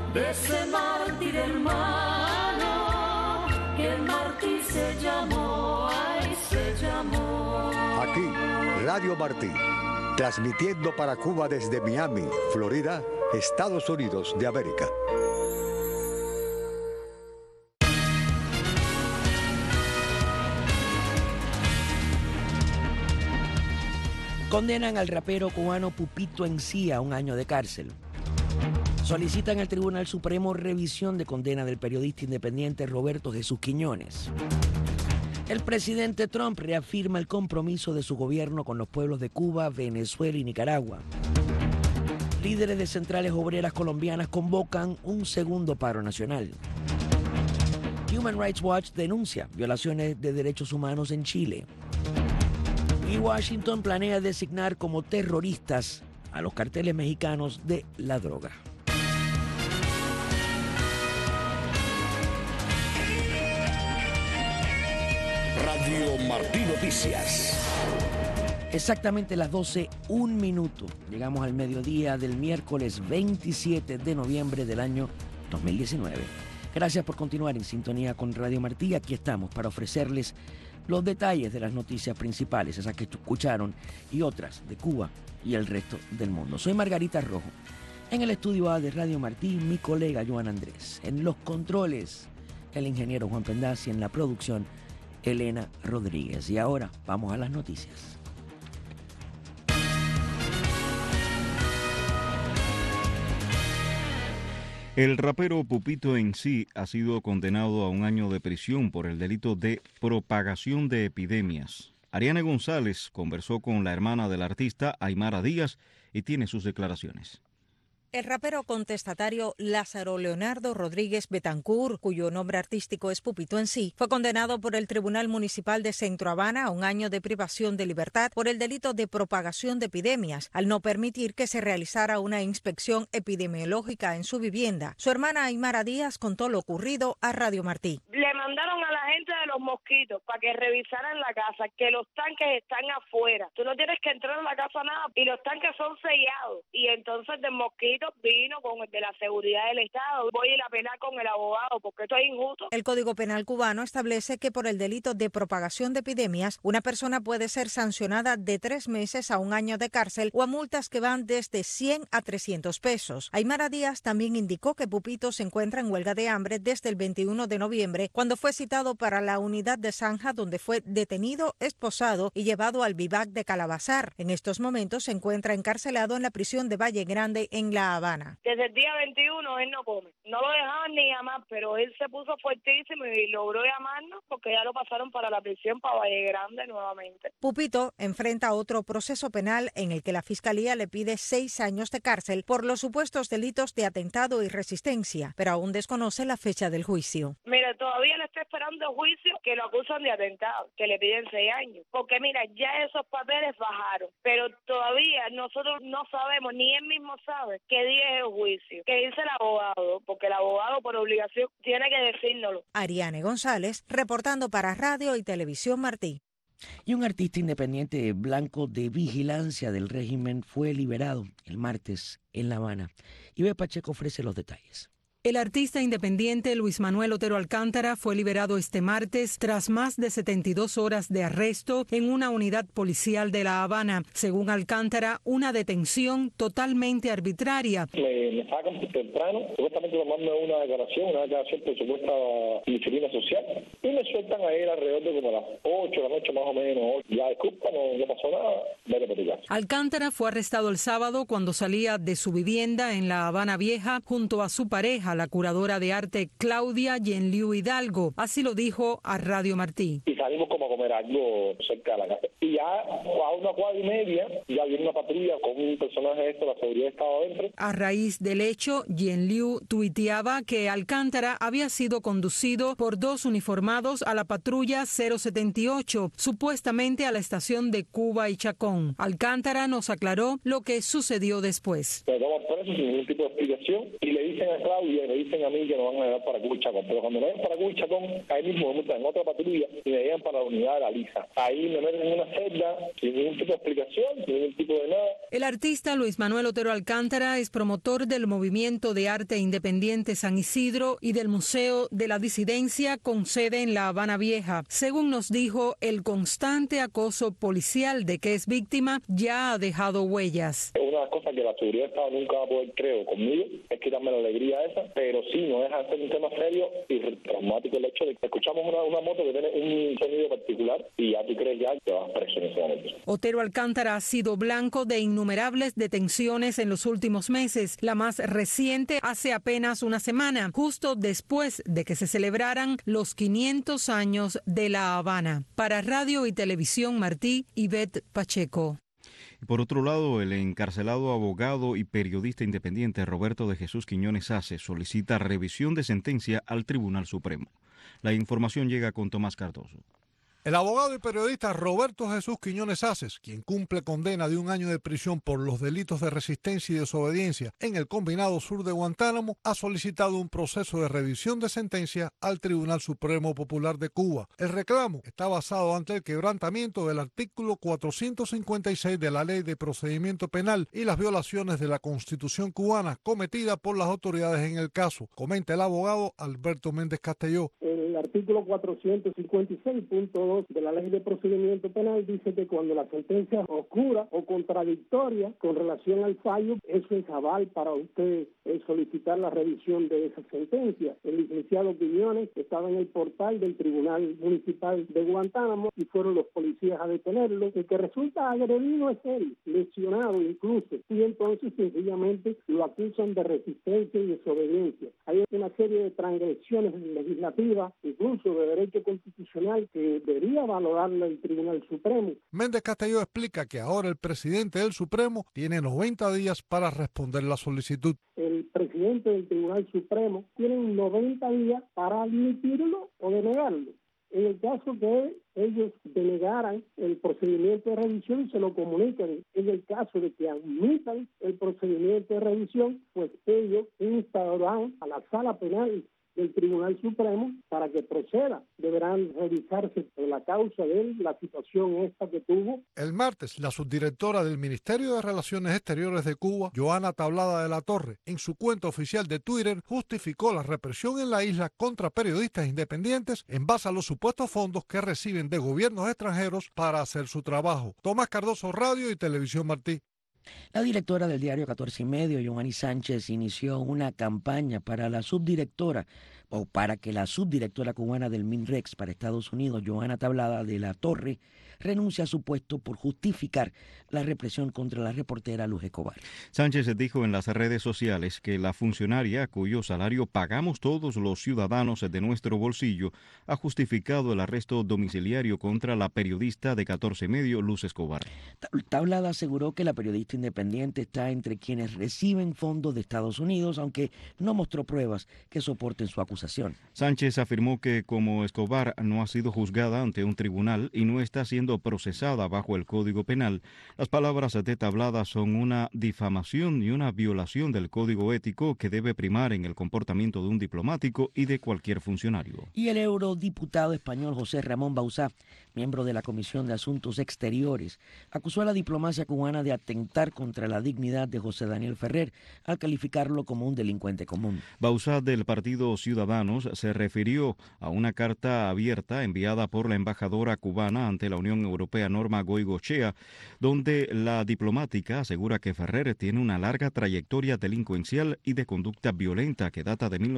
de ese mártir hermano, que Martí se llamó, ay, se llamó. Aquí, Radio Martí, transmitiendo para Cuba desde Miami, Florida, Estados Unidos de América. Condenan al rapero cubano Pupito Encía a 1 año de cárcel. Solicitan al Tribunal Supremo revisión de condena del periodista independiente Roberto Jesús Quiñones. El presidente Trump reafirma el compromiso de su gobierno con los pueblos de Cuba, Venezuela y Nicaragua. Líderes de centrales obreras colombianas convocan un segundo paro nacional. Human Rights Watch denuncia violaciones de derechos humanos en Chile. Y Washington planea designar como terroristas a los carteles mexicanos de la droga. Radio Martí Noticias. Exactamente las 12:01. Llegamos al mediodía del miércoles 27 de noviembre del año 2019. Gracias por continuar en sintonía con Radio Martí. Aquí estamos para ofrecerles los detalles de las noticias principales, esas que escucharon, y otras de Cuba y el resto del mundo. Soy Margarita Rojo. En el estudio A de Radio Martí, mi colega Joan Andrés. En los controles, el ingeniero Juan Pendaz, y en la producción, Elena Rodríguez. Y ahora vamos a las noticias. El rapero Pupito Encía ha sido condenado a 1 año de prisión por el delito de propagación de epidemias. Ariane González conversó con la hermana del artista, Aymara Díaz, y tiene sus declaraciones. El rapero contestatario Lázaro Leonardo Rodríguez Betancourt, cuyo nombre artístico es Pupito Encía, fue condenado por el Tribunal Municipal de Centro Habana a 1 año de privación de libertad por el delito de propagación de epidemias, al no permitir que se realizara una inspección epidemiológica en su vivienda. Su hermana Aymara Díaz contó lo ocurrido a Radio Martí. Le mandaron a la gente de los mosquitos para que revisaran la casa, que los tanques están afuera. Tú no tienes que entrar a la casa nada y los tanques son sellados. Y entonces del mosquito vino con el de la seguridad del Estado. Voy a ir a pelar con el abogado porque esto es injusto. El Código Penal cubano establece que por el delito de propagación de epidemias, una persona puede ser sancionada de 3 meses a 1 año de cárcel o a multas que van desde 100 a 300 pesos. Aymara Díaz también indicó que Pupito se encuentra en huelga de hambre desde el 21 de noviembre, cuando fue citado para la unidad de Zanja, donde fue detenido, esposado y llevado al vivac de Calabazar. En estos momentos se encuentra encarcelado en la prisión de Valle Grande, en La Habana. Desde el día 21 él no come. No lo dejaban ni llamar, pero él se puso fuertísimo y logró llamarnos porque ya lo pasaron para la prisión, para Valle Grande nuevamente. Pupito enfrenta otro proceso penal en el que la Fiscalía le pide 6 años de cárcel por los supuestos delitos de atentado y resistencia, pero aún desconoce la fecha del juicio. Mira, todavía le está esperando el juicio que lo acusan de atentado, que le piden 6 años. Porque mira, ya esos papeles bajaron, pero todavía nosotros no sabemos, ni él mismo sabe qué día es el juicio, que dice el abogado, porque el abogado por obligación tiene que decírnoslo. Ariane González, reportando para Radio y Televisión Martí. Y un artista independiente blanco de vigilancia del régimen fue liberado el martes en La Habana. Ibe Pacheco ofrece los detalles. El artista independiente Luis Manuel Otero Alcántara fue liberado este martes tras más de 72 horas de arresto en una unidad policial de La Habana. Según Alcántara, una detención totalmente arbitraria. Me sacan temprano, supuestamente tomarme una declaración por supuesta disciplina social, y me sueltan a él alrededor de como a las 8 de la noche más o menos. Ya disculpa, no pasó nada, vete para tu casa. Alcántara fue arrestado el sábado cuando salía de su vivienda en La Habana Vieja junto a su pareja, la curadora de arte Claudia Yenliu Hidalgo. Así lo dijo a Radio Martí. Y salimos como a comer algo cerca de la casa. Y ya a 1:15 ya viene una patrulla con un personaje de esto, la seguridad estaba adentro. A raíz del hecho, Yenliu tuiteaba que Alcántara había sido conducido por 2 uniformados a la patrulla 078, supuestamente a la estación de Cuba y Chacón. Alcántara nos aclaró lo que sucedió después. Me toman preso sin ningún tipo de explicación y le dicen a Claudia, me dicen a mí que nos van a llevar para Cuba y Chacón. Pero cuando nos llevan para Cuba y Chacón, ahí mismo me montan en otra patrulla y me llevan para la unidad de la Lisa. Ahí me meten en una celda sin ningún tipo de explicación, sin ningún tipo de nada. El artista Luis Manuel Otero Alcántara es promotor del Movimiento de Arte Independiente San Isidro y del Museo de la Disidencia con sede en La Habana Vieja. Según nos dijo, el constante acoso policial de que es víctima ya ha dejado huellas. Una cosa que la seguridad del Estado nunca va a poder, creo, conmigo, es quitarme la alegría esa, pero sí, no deja de ser un tema serio y traumático el hecho de que escuchamos una moto que tiene un sonido particular y ya tú crees ya que vas preso en ese momento. Otero Alcántara ha sido blanco de innumerables detenciones en los últimos meses, la más reciente hace apenas una semana, justo después de que se celebraran los 500 años de La Habana. Para Radio y Televisión Martí, Ivette Pacheco. Por otro lado, el encarcelado abogado y periodista independiente Roberto de Jesús Quiñones Aces solicita revisión de sentencia al Tribunal Supremo. La información llega con Tomás Cardoso. El abogado y periodista Roberto Jesús Quiñones Aces, quien cumple condena de 1 año de prisión por los delitos de resistencia y desobediencia en el Combinado Sur de Guantánamo, ha solicitado un proceso de revisión de sentencia al Tribunal Supremo Popular de Cuba. El reclamo está basado ante el quebrantamiento del artículo 456 de la Ley de Procedimiento Penal y las violaciones de la Constitución cubana cometidas por las autoridades en el caso, comenta el abogado Alberto Méndez Castelló. El artículo 456.2 de la Ley de Procedimiento Penal dice que cuando la sentencia es oscura o contradictoria con relación al fallo, eso es aval para usted solicitar la revisión de esa sentencia. El licenciado Quiñones estaba en el portal del Tribunal Municipal de Guantánamo y fueron los policías a detenerlo. El que resulta agredido es él, lesionado incluso, y entonces sencillamente lo acusan de resistencia y desobediencia. Hay una serie de transgresiones legislativas, incluso de derecho constitucional, que debería valorarlo el Tribunal Supremo. Méndez Castelló explica que ahora el presidente del Supremo tiene 90 días para responder la solicitud. El presidente del Tribunal Supremo tiene 90 días para admitirlo o denegarlo. En el caso que ellos denegaran el procedimiento de revisión, se lo comunican. En el caso de que admitan el procedimiento de revisión, pues ellos instarán a la Sala Penal del Tribunal Supremo para que proceda. Deberán revisarse la causa de la situación esta que tuvo. El martes, la subdirectora del Ministerio de Relaciones Exteriores de Cuba, Joana Tablada de la Torre, en su cuenta oficial de Twitter, justificó la represión en la isla contra periodistas independientes en base a los supuestos fondos que reciben de gobiernos extranjeros para hacer su trabajo. Tomás Cardoso, Radio y Televisión Martí. La directora del diario 14 y Medio, Yoani Sánchez, inició una campaña para que la subdirectora cubana del MINREX para Estados Unidos, Joana Tablada de la Torre, renuncie a su puesto por justificar la represión contra la reportera Luz Escobar. Sánchez dijo en las redes sociales que la funcionaria, cuyo salario pagamos todos los ciudadanos de nuestro bolsillo, ha justificado el arresto domiciliario contra la periodista de 14 y Medio, Luz Escobar. Tablada aseguró que la periodista independiente está entre quienes reciben fondos de Estados Unidos, aunque no mostró pruebas que soporten su acusación. Sánchez afirmó que como Escobar no ha sido juzgada ante un tribunal y no está siendo procesada bajo el Código Penal, las palabras de Tablada son una difamación y una violación del código ético que debe primar en el comportamiento de un diplomático y de cualquier funcionario. Y el eurodiputado español José Ramón Bauzá, miembro de la Comisión de Asuntos Exteriores, acusó a la diplomacia cubana de atentar contra la dignidad de José Daniel Ferrer al calificarlo como un delincuente común. Bauzá, del Partido Ciudadanos, se refirió a una carta abierta enviada por la embajadora cubana ante la Unión Europea, Norma Goicoechea, donde la diplomática asegura que Ferrer tiene una larga trayectoria delincuencial y de conducta violenta que data de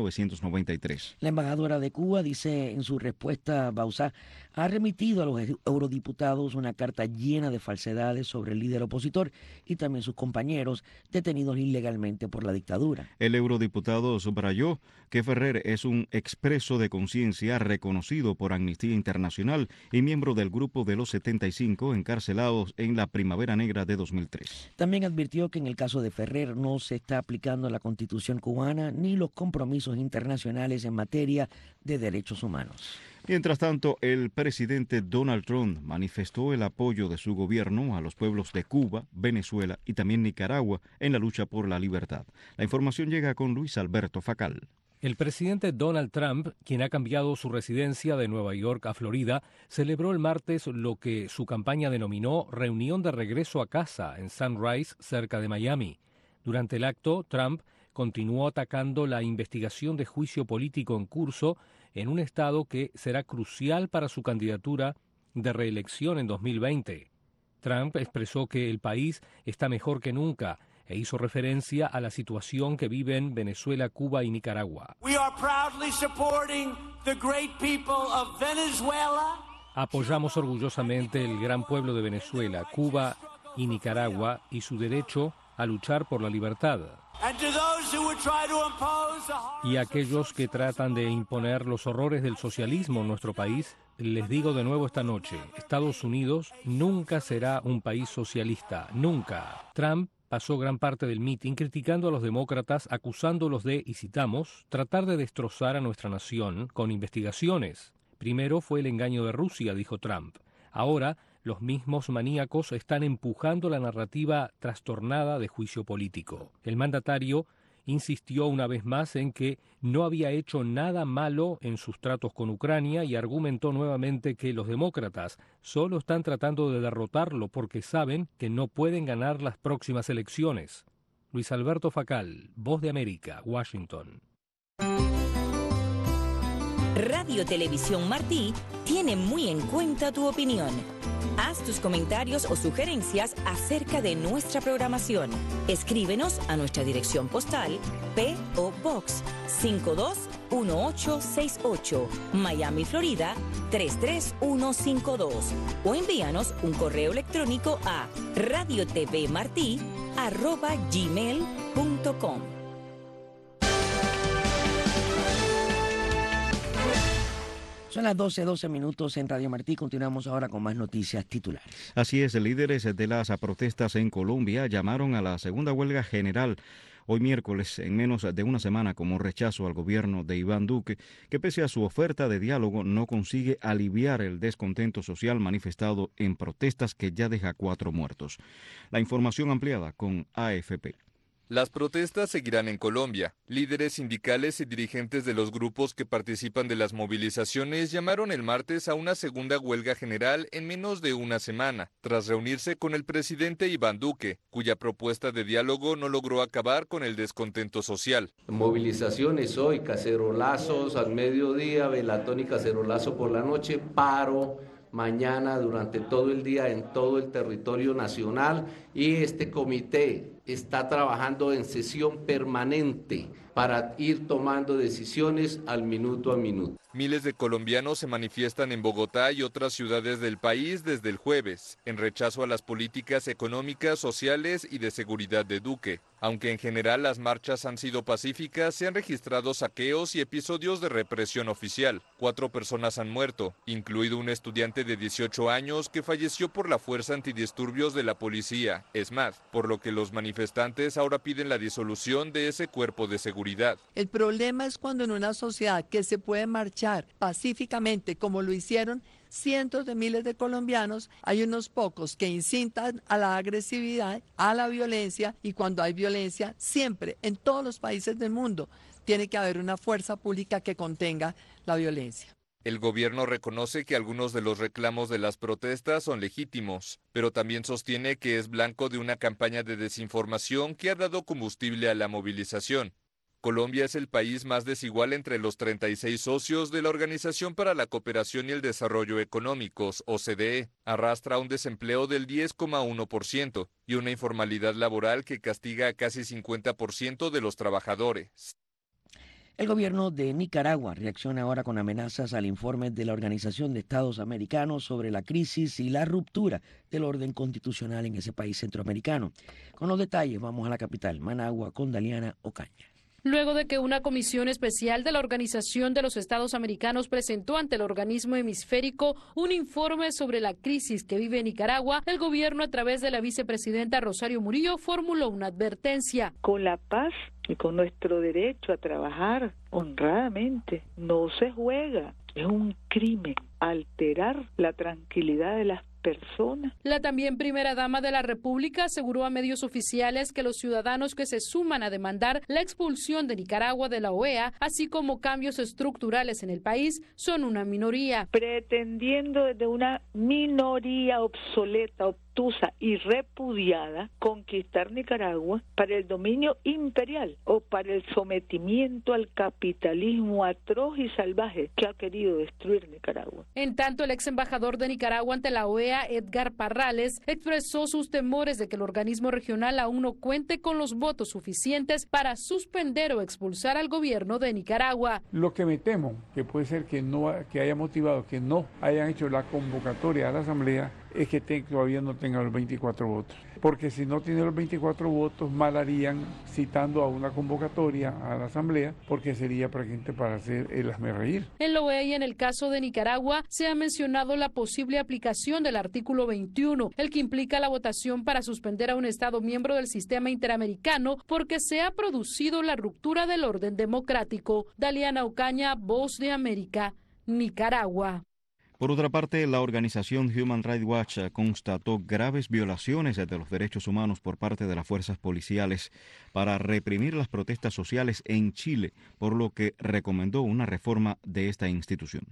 1993. La embajadora de Cuba dice en su respuesta, Bauzá ha remitido a los eurodiputados una carta llena de falsedades sobre el líder opositor y también sus compañeros detenidos ilegalmente por la dictadura. El eurodiputado subrayó que Ferrer es un expreso de conciencia reconocido por Amnistía Internacional y miembro del grupo de los 75 encarcelados en la Primavera Negra de 2003. También advirtió que en el caso de Ferrer no se está aplicando la Constitución cubana ni los compromisos internacionales en materia de derechos humanos. Mientras tanto, el presidente Donald Trump manifestó el apoyo de su gobierno a los pueblos de Cuba, Venezuela y también Nicaragua en la lucha por la libertad. La información llega con Luis Alberto Facal. El presidente Donald Trump, quien ha cambiado su residencia de Nueva York a Florida, celebró el martes lo que su campaña denominó reunión de regreso a casa en Sunrise, cerca de Miami. Durante el acto, Trump continuó atacando la investigación de juicio político en curso en un estado que será crucial para su candidatura de reelección en 2020. Trump expresó que el país está mejor que nunca e hizo referencia a la situación que viven Venezuela, Cuba y Nicaragua. Apoyamos orgullosamente el gran pueblo de Venezuela, Cuba y Nicaragua y su derecho a luchar por la libertad. Y a aquellos que tratan de imponer los horrores del socialismo en nuestro país, les digo de nuevo esta noche, Estados Unidos nunca será un país socialista, nunca. Trump pasó gran parte del mitin criticando a los demócratas, acusándolos de, y citamos, tratar de destrozar a nuestra nación con investigaciones. Primero fue el engaño de Rusia, dijo Trump. Ahora, los mismos maníacos están empujando la narrativa trastornada de juicio político. El mandatario insistió una vez más en que no había hecho nada malo en sus tratos con Ucrania y argumentó nuevamente que los demócratas solo están tratando de derrotarlo porque saben que no pueden ganar las próximas elecciones. Luis Alberto Facal, Voz de América, Washington. Radio Televisión Martí tiene muy en cuenta tu opinión. Haz tus comentarios o sugerencias acerca de nuestra programación. Escríbenos a nuestra dirección postal P.O. Box 521868, Miami, Florida 33152 o envíanos un correo electrónico a radiotvmarti@gmail.com. Son las 12 minutos en Radio Martí. Continuamos ahora con más noticias titulares. Así es, líderes de las protestas en Colombia llamaron a la segunda huelga general hoy miércoles, en menos de una semana, como rechazo al gobierno de Iván Duque, que pese a su oferta de diálogo no consigue aliviar el descontento social manifestado en protestas que ya deja 4 muertos. La información ampliada con AFP. Las protestas seguirán en Colombia. Líderes sindicales y dirigentes de los grupos que participan de las movilizaciones llamaron el martes a una segunda huelga general en menos de una semana, tras reunirse con el presidente Iván Duque, cuya propuesta de diálogo no logró acabar con el descontento social. Movilizaciones hoy, cacerolazos al mediodía, velatón y cacerolazo por la noche, paro mañana durante todo el día en todo el territorio nacional, y este comité está trabajando en sesión permanente para ir tomando decisiones al minuto a minuto. Miles de colombianos se manifiestan en Bogotá y otras ciudades del país desde el jueves, en rechazo a las políticas económicas, sociales y de seguridad de Duque. Aunque en general las marchas han sido pacíficas, se han registrado saqueos y episodios de represión oficial. 4 personas han muerto, incluido un estudiante de 18 años que falleció por la Fuerza Antidisturbios de la Policía, ESMAD, por lo que los manifestantes ahora piden la disolución de ese cuerpo de seguridad. El problema es cuando en una sociedad que se puede marchar pacíficamente, como lo hicieron cientos de miles de colombianos, hay unos pocos que incitan a la agresividad, a la violencia, y cuando hay violencia, siempre, en todos los países del mundo, tiene que haber una fuerza pública que contenga la violencia. El gobierno reconoce que algunos de los reclamos de las protestas son legítimos, pero también sostiene que es blanco de una campaña de desinformación que ha dado combustible a la movilización. Colombia es el país más desigual entre los 36 socios de la Organización para la Cooperación y el Desarrollo Económicos, OCDE. Arrastra un desempleo del 10,1% y una informalidad laboral que castiga a casi 50% de los trabajadores. El gobierno de Nicaragua reacciona ahora con amenazas al informe de la Organización de Estados Americanos sobre la crisis y la ruptura del orden constitucional en ese país centroamericano. Con los detalles vamos a la capital, Managua, con Daliana Ocaña. Luego de que una comisión especial de la Organización de los Estados Americanos presentó ante el organismo hemisférico un informe sobre la crisis que vive Nicaragua, el gobierno, a través de la vicepresidenta Rosario Murillo, formuló una advertencia. Con la paz y con nuestro derecho a trabajar honradamente no se juega. Es un crimen alterar la tranquilidad de las personas. La también primera dama de la República aseguró a medios oficiales que los ciudadanos que se suman a demandar la expulsión de Nicaragua de la OEA, así como cambios estructurales en el país, son una minoría. Pretendiendo desde una minoría obsoleta, obtusa y repudiada conquistar Nicaragua para el dominio imperial o para el sometimiento al capitalismo atroz y salvaje que ha querido destruir Nicaragua. En tanto, el ex embajador de Nicaragua ante la OEA, Edgar Parrales, expresó sus temores de que el organismo regional aún no cuente con los votos suficientes para suspender o expulsar al gobierno de Nicaragua. Lo que me temo que puede ser que haya motivado que no hayan hecho la convocatoria a la Asamblea es que todavía no tenga los 24 votos. Porque si no tiene los 24 votos, mal harían citando a una convocatoria a la Asamblea, porque sería prácticamente para hacer el hazmerreír. En la OEA y en el caso de Nicaragua se ha mencionado la posible aplicación del artículo 21, el que implica la votación para suspender a un Estado miembro del sistema interamericano porque se ha producido la ruptura del orden democrático. Daliana Ocaña, Voz de América, Nicaragua. Por otra parte, la organización Human Rights Watch constató graves violaciones de los derechos humanos por parte de las fuerzas policiales para reprimir las protestas sociales en Chile, por lo que recomendó una reforma de esta institución.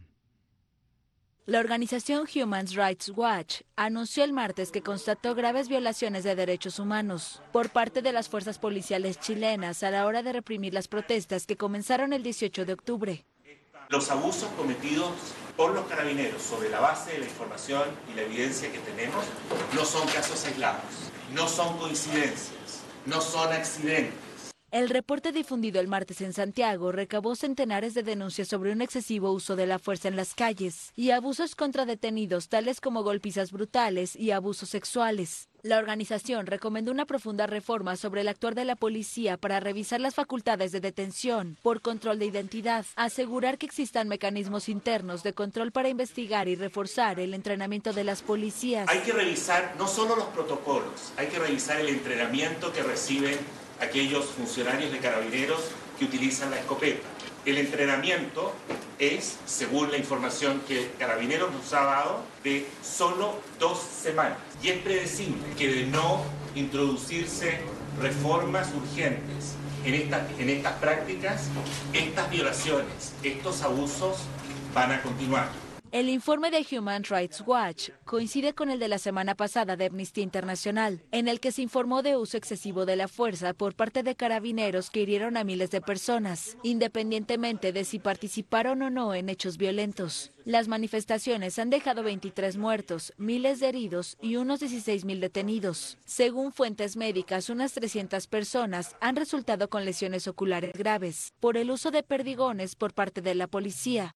La organización Human Rights Watch anunció el martes que constató graves violaciones de derechos humanos por parte de las fuerzas policiales chilenas a la hora de reprimir las protestas que comenzaron el 18 de octubre. Los abusos cometidos por los carabineros sobre la base de la información y la evidencia que tenemos no son casos aislados, no son coincidencias, no son accidentes. El reporte difundido el martes en Santiago recabó centenares de denuncias sobre un excesivo uso de la fuerza en las calles y abusos contra detenidos tales como golpizas brutales y abusos sexuales. La organización recomendó una profunda reforma sobre el actuar de la policía para revisar las facultades de detención por control de identidad, asegurar que existan mecanismos internos de control para investigar y reforzar el entrenamiento de las policías. Hay que revisar no solo los protocolos, hay que revisar el entrenamiento que reciben aquellos funcionarios de carabineros que utilizan la escopeta. El entrenamiento es, según la información que Carabineros nos ha dado, de solo 2 semanas. Y es predecible que de no introducirse reformas urgentes en estas prácticas, estas violaciones, estos abusos van a continuar. El informe de Human Rights Watch coincide con el de la semana pasada de Amnistía Internacional, en el que se informó de uso excesivo de la fuerza por parte de carabineros que hirieron a miles de personas, independientemente de si participaron o no en hechos violentos. Las manifestaciones han dejado 23 muertos, miles de heridos y unos 16,000 detenidos. Según fuentes médicas, unas 300 personas han resultado con lesiones oculares graves por el uso de perdigones por parte de la policía.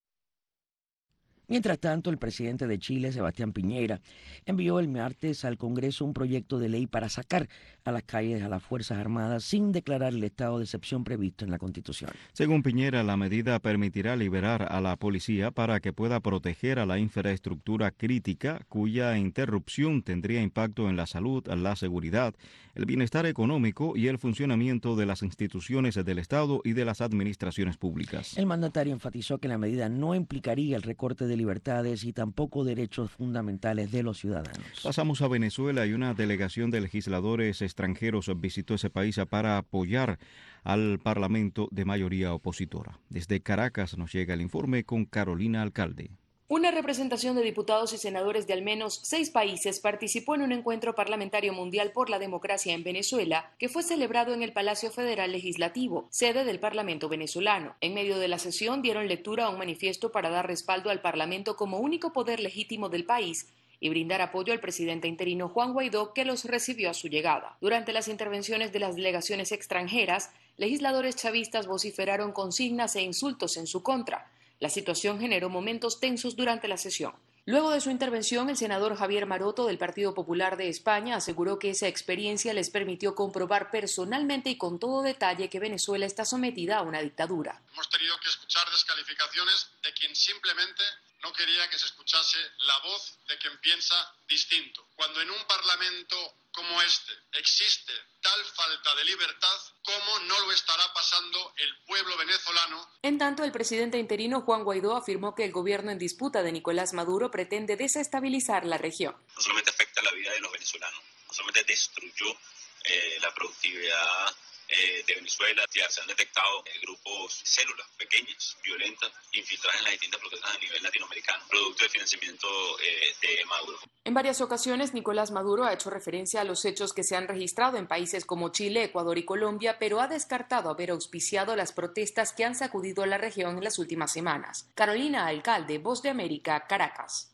Mientras tanto, el presidente de Chile, Sebastián Piñera, envió el martes al Congreso un proyecto de ley para sacar a las calles a las Fuerzas Armadas sin declarar el estado de excepción previsto en la Constitución. Según Piñera, la medida permitirá liberar a la policía para que pueda proteger a la infraestructura crítica, cuya interrupción tendría impacto en la salud, la seguridad, el bienestar económico y el funcionamiento de las instituciones del Estado y de las administraciones públicas. El mandatario enfatizó que la medida no implicaría el recorte de libertades y tampoco derechos fundamentales de los ciudadanos. Pasamos a Venezuela y una delegación de legisladores extranjeros visitó ese país para apoyar al Parlamento de mayoría opositora. Desde Caracas nos llega el informe con Carolina Alcalde. Una representación de diputados y senadores de al menos 6 países participó en un encuentro parlamentario mundial por la democracia en Venezuela que fue celebrado en el Palacio Federal Legislativo, sede del Parlamento venezolano. En medio de la sesión dieron lectura a un manifiesto para dar respaldo al Parlamento como único poder legítimo del país y brindar apoyo al presidente interino Juan Guaidó, que los recibió a su llegada. Durante las intervenciones de las delegaciones extranjeras, legisladores chavistas vociferaron consignas e insultos en su contra. La situación generó momentos tensos durante la sesión. Luego de su intervención, el senador Javier Maroto del Partido Popular de España aseguró que esa experiencia les permitió comprobar personalmente y con todo detalle que Venezuela está sometida a una dictadura. Hemos tenido que escuchar descalificaciones de quien simplemente no quería que se escuchase la voz de quien piensa distinto. Cuando en un parlamento como este existe tal falta de libertad, ¿cómo no lo estará pasando el pueblo venezolano? En tanto, el presidente interino Juan Guaidó afirmó que el gobierno en disputa de Nicolás Maduro pretende desestabilizar la región. No solamente afecta la vida de los venezolanos, no solamente destruyó la productividad de Venezuela, ya se han detectado grupos, células pequeñas, violentas, infiltradas en las distintas protestas a nivel latinoamericano, producto del financiamiento de Maduro. En varias ocasiones, Nicolás Maduro ha hecho referencia a los hechos que se han registrado en países como Chile, Ecuador y Colombia, pero ha descartado haber auspiciado las protestas que han sacudido la región en las últimas semanas. Carolina Alcalde, Voz de América, Caracas.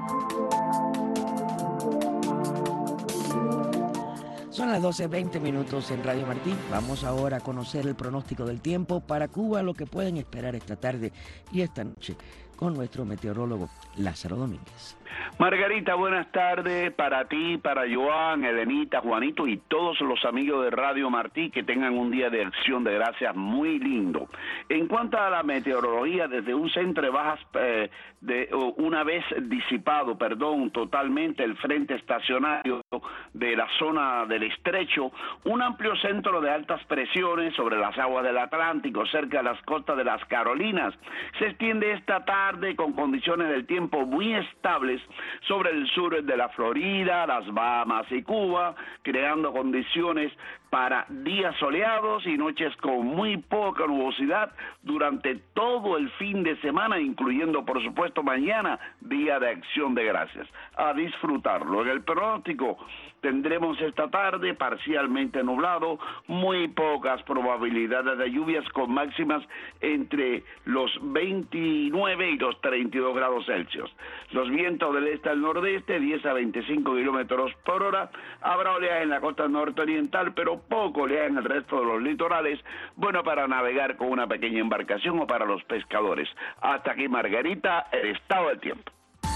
Son las 12:20 en Radio Martí. Vamos ahora a conocer el pronóstico del tiempo para Cuba, lo que pueden esperar esta tarde y esta noche con nuestro meteorólogo Lázaro Domínguez. Margarita, buenas tardes para ti, para Joan, Elenita, Juanito y todos los amigos de Radio Martí, que tengan un día de acción de gracias muy lindo. En cuanto a la meteorología, desde un centro de bajas, una vez disipado, totalmente el frente estacionario de la zona del estrecho, un amplio centro de altas presiones sobre las aguas del Atlántico, cerca de las costas de las Carolinas, se extiende esta tarde con condiciones del tiempo muy estables sobre el sur de la Florida, las Bahamas y Cuba, creando condiciones para días soleados y noches con muy poca nubosidad durante todo el fin de semana, incluyendo por supuesto mañana, Día de Acción de Gracias. A disfrutarlo. En el pronóstico tendremos esta tarde parcialmente nublado, muy pocas probabilidades de lluvias con máximas entre los 29 y los 32 grados Celsius. Los vientos del este al nordeste, 10 a 25 kilómetros por hora. Habrá oleaje en la costa nororiental, pero poco oleaje en el resto de los litorales, bueno para navegar con una pequeña embarcación o para los pescadores. Hasta aquí, Margarita, el estado del tiempo.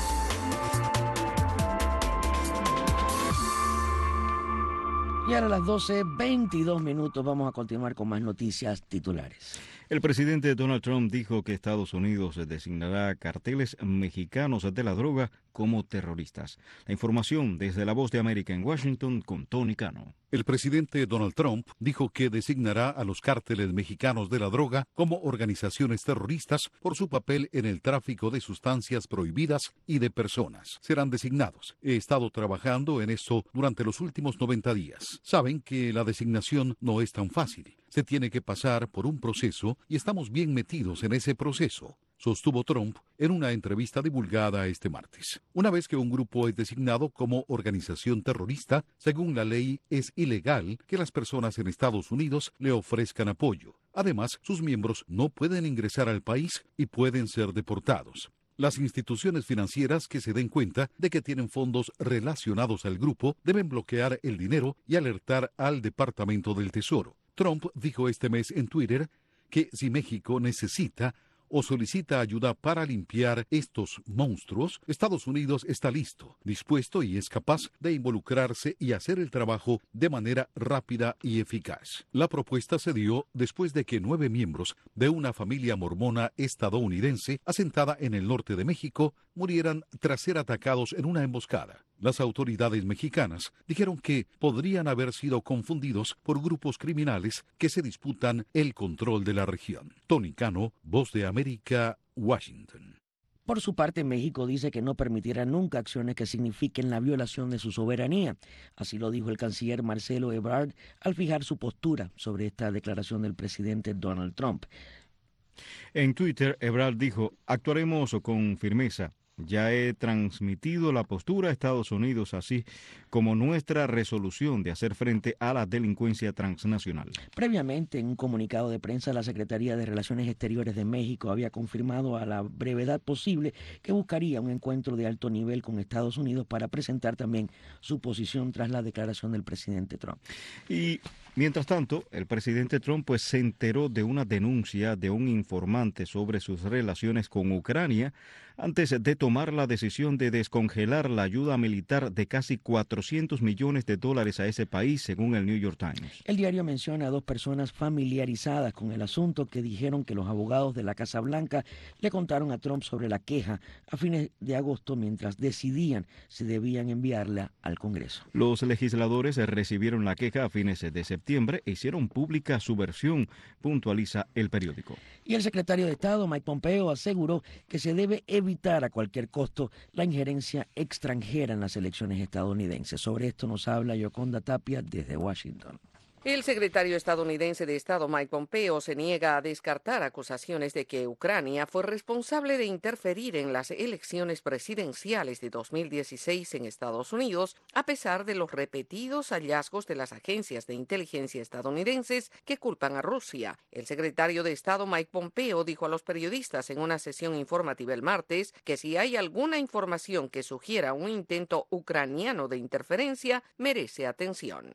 Y ahora a las 12:22 vamos a continuar con más noticias titulares. El presidente Donald Trump dijo que Estados Unidos designará carteles mexicanos de la droga como terroristas. La información desde La Voz de América en Washington con Tony Cano. El presidente Donald Trump dijo que designará a los cárteles mexicanos de la droga como organizaciones terroristas por su papel en el tráfico de sustancias prohibidas y de personas. Serán designados. He estado trabajando en esto durante los últimos 90 días. Saben que la designación no es tan fácil. Se tiene que pasar por un proceso y estamos bien metidos en ese proceso, sostuvo Trump en una entrevista divulgada este martes. Una vez que un grupo es designado como organización terrorista, según la ley es ilegal que las personas en Estados Unidos le ofrezcan apoyo. Además, sus miembros no pueden ingresar al país y pueden ser deportados. Las instituciones financieras que se den cuenta de que tienen fondos relacionados al grupo deben bloquear el dinero y alertar al Departamento del Tesoro. Trump dijo este mes en Twitter que si México necesita o solicita ayuda para limpiar estos monstruos, Estados Unidos está listo, dispuesto y es capaz de involucrarse y hacer el trabajo de manera rápida y eficaz. La propuesta se dio después de que 9 miembros de una familia mormona estadounidense asentada en el norte de México murieran tras ser atacados en una emboscada. Las autoridades mexicanas dijeron que podrían haber sido confundidos por grupos criminales que se disputan el control de la región. Tony Cano, Voz de América, Washington. Por su parte, México dice que no permitirá nunca acciones que signifiquen la violación de su soberanía. Así lo dijo el canciller Marcelo Ebrard al fijar su postura sobre esta declaración del presidente Donald Trump. En Twitter, Ebrard dijo: actuaremos con firmeza. Ya he transmitido la postura a Estados Unidos, así como nuestra resolución de hacer frente a la delincuencia transnacional. Previamente, en un comunicado de prensa, la Secretaría de Relaciones Exteriores de México había confirmado a la brevedad posible que buscaría un encuentro de alto nivel con Estados Unidos para presentar también su posición tras la declaración del presidente Trump. Y Mientras tanto, el presidente Trump se enteró de una denuncia de un informante sobre sus relaciones con Ucrania antes de tomar la decisión de descongelar la ayuda militar de casi $400 millones a ese país, según el New York Times. El diario menciona a dos personas familiarizadas con el asunto que dijeron que los abogados de la Casa Blanca le contaron a Trump sobre la queja a fines de agosto mientras decidían si debían enviarla al Congreso. Los legisladores recibieron la queja a fines de septiembre e hicieron pública su versión, puntualiza el periódico. Y el secretario de Estado, Mike Pompeo, aseguró que se debe evitar a cualquier costo la injerencia extranjera en las elecciones estadounidenses. Sobre esto nos habla Yoconda Tapia desde Washington. El secretario estadounidense de Estado Mike Pompeo se niega a descartar acusaciones de que Ucrania fue responsable de interferir en las elecciones presidenciales de 2016 en Estados Unidos, a pesar de los repetidos hallazgos de las agencias de inteligencia estadounidenses que culpan a Rusia. El secretario de Estado Mike Pompeo dijo a los periodistas en una sesión informativa el martes que si hay alguna información que sugiera un intento ucraniano de interferencia, merece atención.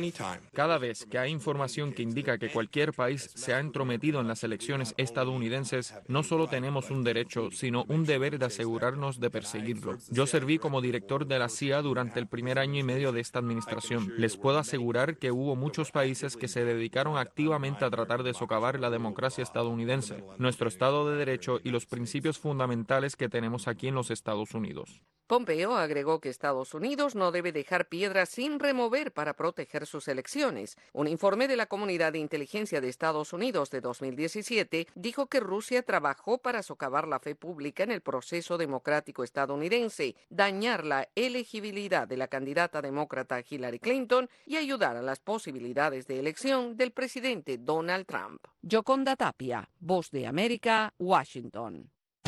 Cada vez que hay información que indica que cualquier país se ha entrometido en las elecciones estadounidenses, no solo tenemos un derecho, sino un deber de asegurarnos de perseguirlo. Yo serví como director de la CIA durante el primer año y medio de esta administración. Les puedo asegurar que hubo muchos países que se dedicaron activamente a tratar de socavar la democracia estadounidense, nuestro Estado de Derecho y los principios fundamentales que tenemos aquí en los Estados Unidos. Pompeo agregó que Estados Unidos no debe dejar piedras sin remover para proteger sus elecciones. Un informe de la Comunidad de Inteligencia de Estados Unidos de 2017 dijo que Rusia trabajó para socavar la fe pública en el proceso democrático estadounidense, dañar la elegibilidad de la candidata demócrata Hillary Clinton y ayudar a las posibilidades de elección del presidente Donald Trump. Yoconda Tapia, Voz de América, Washington.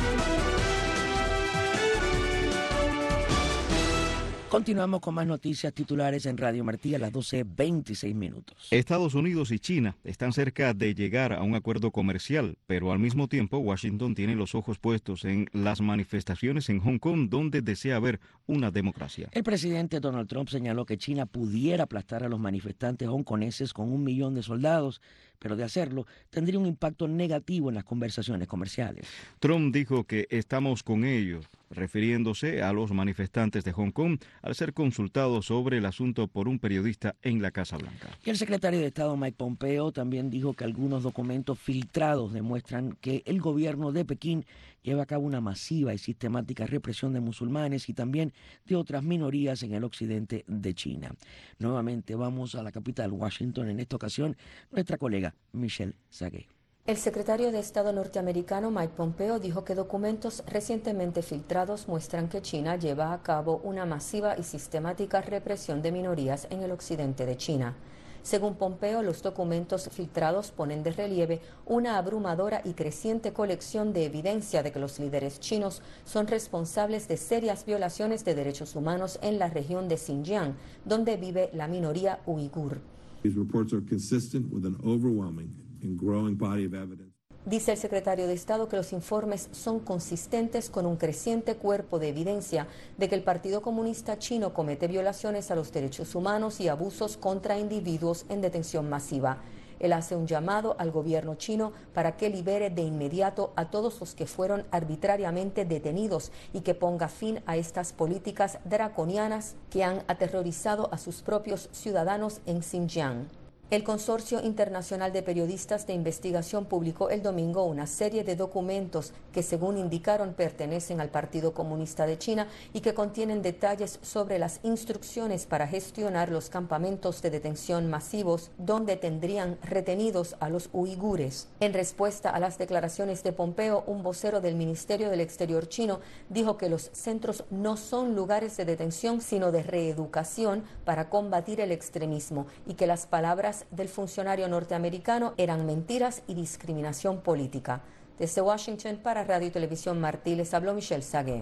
Continuamos con más noticias titulares en Radio Martí a las 12:26 minutos. Estados Unidos y China están cerca de llegar a un acuerdo comercial, pero al mismo tiempo Washington tiene los ojos puestos en las manifestaciones en Hong Kong, donde desea ver una democracia. El presidente Donald Trump señaló que China pudiera aplastar a los manifestantes hongkoneses con 1 millón de soldados, pero de hacerlo tendría un impacto negativo en las conversaciones comerciales. Trump dijo que estamos con ellos, refiriéndose a los manifestantes de Hong Kong al ser consultado sobre el asunto por un periodista en la Casa Blanca. Y el secretario de Estado Mike Pompeo también dijo que algunos documentos filtrados demuestran que el gobierno de Pekín lleva a cabo una masiva y sistemática represión de musulmanes y también de otras minorías en el occidente de China. Nuevamente vamos a la capital, Washington, en esta ocasión nuestra colega Michelle Sagué. El secretario de Estado norteamericano Mike Pompeo dijo que documentos recientemente filtrados muestran que China lleva a cabo una masiva y sistemática represión de minorías en el occidente de China. Según Pompeo, los documentos filtrados ponen de relieve una abrumadora y creciente colección de evidencia de que los líderes chinos son responsables de serias violaciones de derechos humanos en la región de Xinjiang, donde vive la minoría uigur. Dice el secretario de Estado que los informes son consistentes con un creciente cuerpo de evidencia de que el Partido Comunista Chino comete violaciones a los derechos humanos y abusos contra individuos en detención masiva. Él hace un llamado al gobierno chino para que libere de inmediato a todos los que fueron arbitrariamente detenidos y que ponga fin a estas políticas draconianas que han aterrorizado a sus propios ciudadanos en Xinjiang. El Consorcio Internacional de Periodistas de Investigación publicó el domingo una serie de documentos que, según indicaron, pertenecen al Partido Comunista de China y que contienen detalles sobre las instrucciones para gestionar los campamentos de detención masivos donde tendrían retenidos a los uigures. En respuesta a las declaraciones de Pompeo, un vocero del Ministerio del Exterior chino dijo que los centros no son lugares de detención, sino de reeducación para combatir el extremismo y que las palabras del funcionario norteamericano eran mentiras y discriminación política. Desde Washington para Radio y Televisión Martí les habló Michelle Sagué.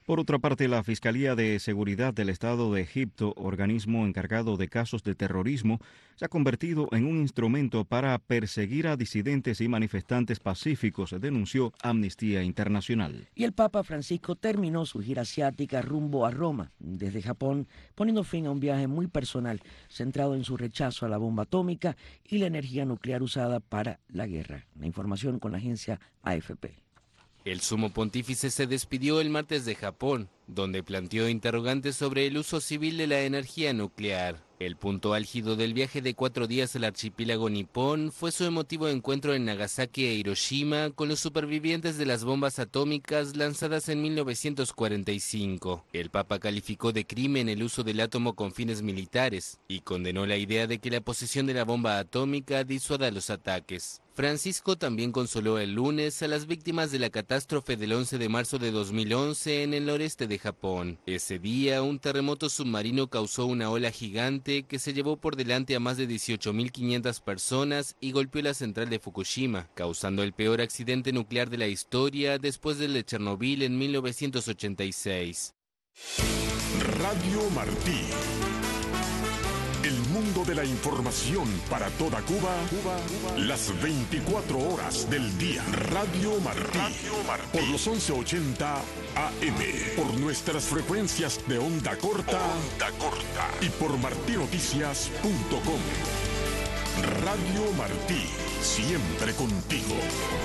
Por otra parte, la Fiscalía de Seguridad del Estado de Egipto, organismo encargado de casos de terrorismo, se ha convertido en un instrumento para perseguir a disidentes y manifestantes pacíficos, denunció Amnistía Internacional. Y el Papa Francisco terminó su gira asiática rumbo a Roma, desde Japón, poniendo fin a un viaje muy personal, centrado en su rechazo a la bomba atómica y la energía nuclear usada para la guerra. La información con la agencia AFP. El sumo pontífice se despidió el martes de Japón, donde planteó interrogantes sobre el uso civil de la energía nuclear. El punto álgido del viaje de 4 días al archipiélago nipón fue su emotivo encuentro en Nagasaki e Hiroshima con los supervivientes de las bombas atómicas lanzadas en 1945. El Papa calificó de crimen el uso del átomo con fines militares y condenó la idea de que la posesión de la bomba atómica disuada los ataques. Francisco también consoló el lunes a las víctimas de la catástrofe del 11 de marzo de 2011 en el noreste de Japón. Ese día, un terremoto submarino causó una ola gigante que se llevó por delante a más de 18.500 personas y golpeó la central de Fukushima, causando el peor accidente nuclear de la historia después del de Chernobyl en 1986. Radio Martí. El mundo de la información para toda Cuba, las 24 horas del día. Radio Martí. Por los 1180 AM. Por nuestras frecuencias de onda corta. Y por martinoticias.com. Radio Martí. Siempre contigo.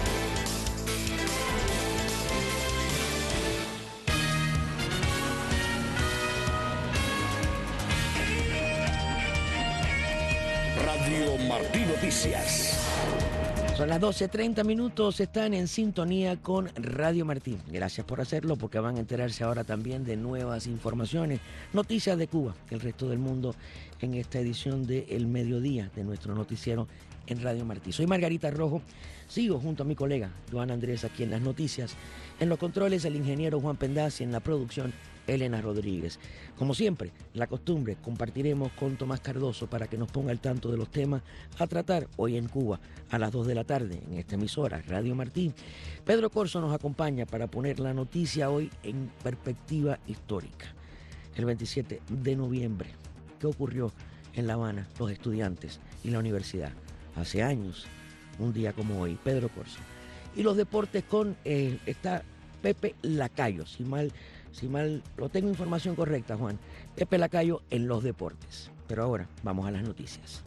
Radio Martí Noticias. Son las 12:30 minutos, están en sintonía con Radio Martí. Gracias por hacerlo porque van a enterarse ahora también de nuevas informaciones, noticias de Cuba, el resto del mundo en esta edición de El Mediodía de nuestro noticiero en Radio Martí. Soy Margarita Rojo, sigo junto a mi colega Joan Andrés aquí en las noticias. En los controles el ingeniero Juan Pendaz y en la producción Elena Rodríguez. Como siempre, la costumbre, compartiremos con Tomás Cardoso para que nos ponga al tanto de los temas a tratar hoy en Cuba a las 2 de la tarde en esta emisora, Radio Martí. Pedro Corso nos acompaña para poner la noticia hoy en perspectiva histórica. El 27 de noviembre, ¿qué ocurrió en La Habana, los estudiantes y la universidad? Hace años, un día como hoy, Pedro Corso. Y los deportes con, está Pepe Lacayo, si mal lo tengo información correcta, Juan. Pepe Lacayo en los deportes. Pero ahora vamos a las noticias.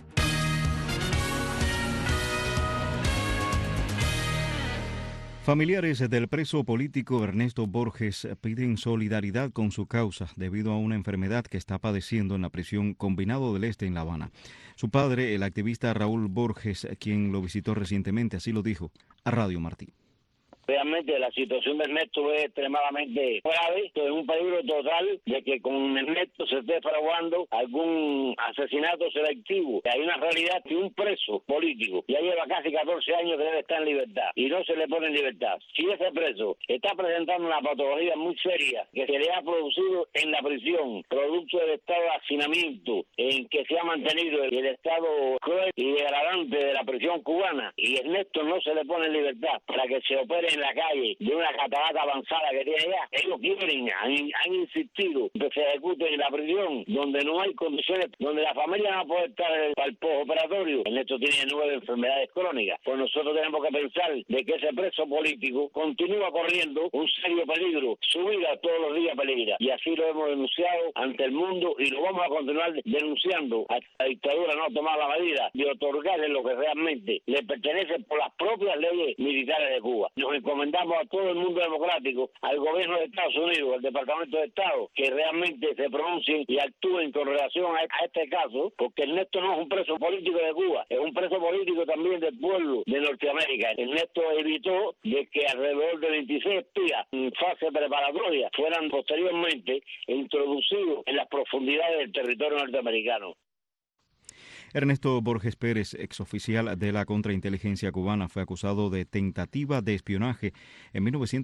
Familiares del preso político Ernesto Borges piden solidaridad con su causa debido a una enfermedad que está padeciendo en la prisión Combinado del Este en La Habana. Su padre, el activista Raúl Borges, quien lo visitó recientemente, así lo dijo a Radio Martí. Realmente la situación de Ernesto es extremadamente grave. Esto es un peligro total de que con Ernesto se esté fraguando algún asesinato selectivo. Hay una realidad que un preso político ya lleva casi 14 años que debe estar en libertad y no se le pone en libertad. Si ese preso está presentando una patología muy seria que se le ha producido en la prisión, producto del estado de hacinamiento en que se ha mantenido el estado cruel y degradante de la prisión cubana, y Ernesto no se le pone en libertad para que se opere en la calle de una catarata avanzada que tiene allá, ellos quieren, han insistido que se ejecute en la prisión donde no hay condiciones, donde la familia no puede estar para el postoperatorio. Ernesto tiene 9 enfermedades crónicas. Pues nosotros tenemos que pensar de que ese preso político continúa corriendo un serio peligro, su vida todos los días peligra, y así lo hemos denunciado ante el mundo y lo vamos a continuar denunciando hasta la dictadura no tomar la medida de otorgarle lo que realmente le pertenece por las propias leyes militares de Cuba. Nos encomendamos a todo el mundo democrático, al gobierno de Estados Unidos, al Departamento de Estado, que realmente se pronuncien y actúen con relación a este caso, porque Ernesto no es un preso político de Cuba, es un preso político también del pueblo de Norteamérica. Ernesto evitó de que alrededor de 26 espías en fase preparatoria fueran posteriormente introducidos en las profundidades del territorio norteamericano. Ernesto Borges Pérez, exoficial de la contrainteligencia cubana, fue acusado de tentativa de espionaje en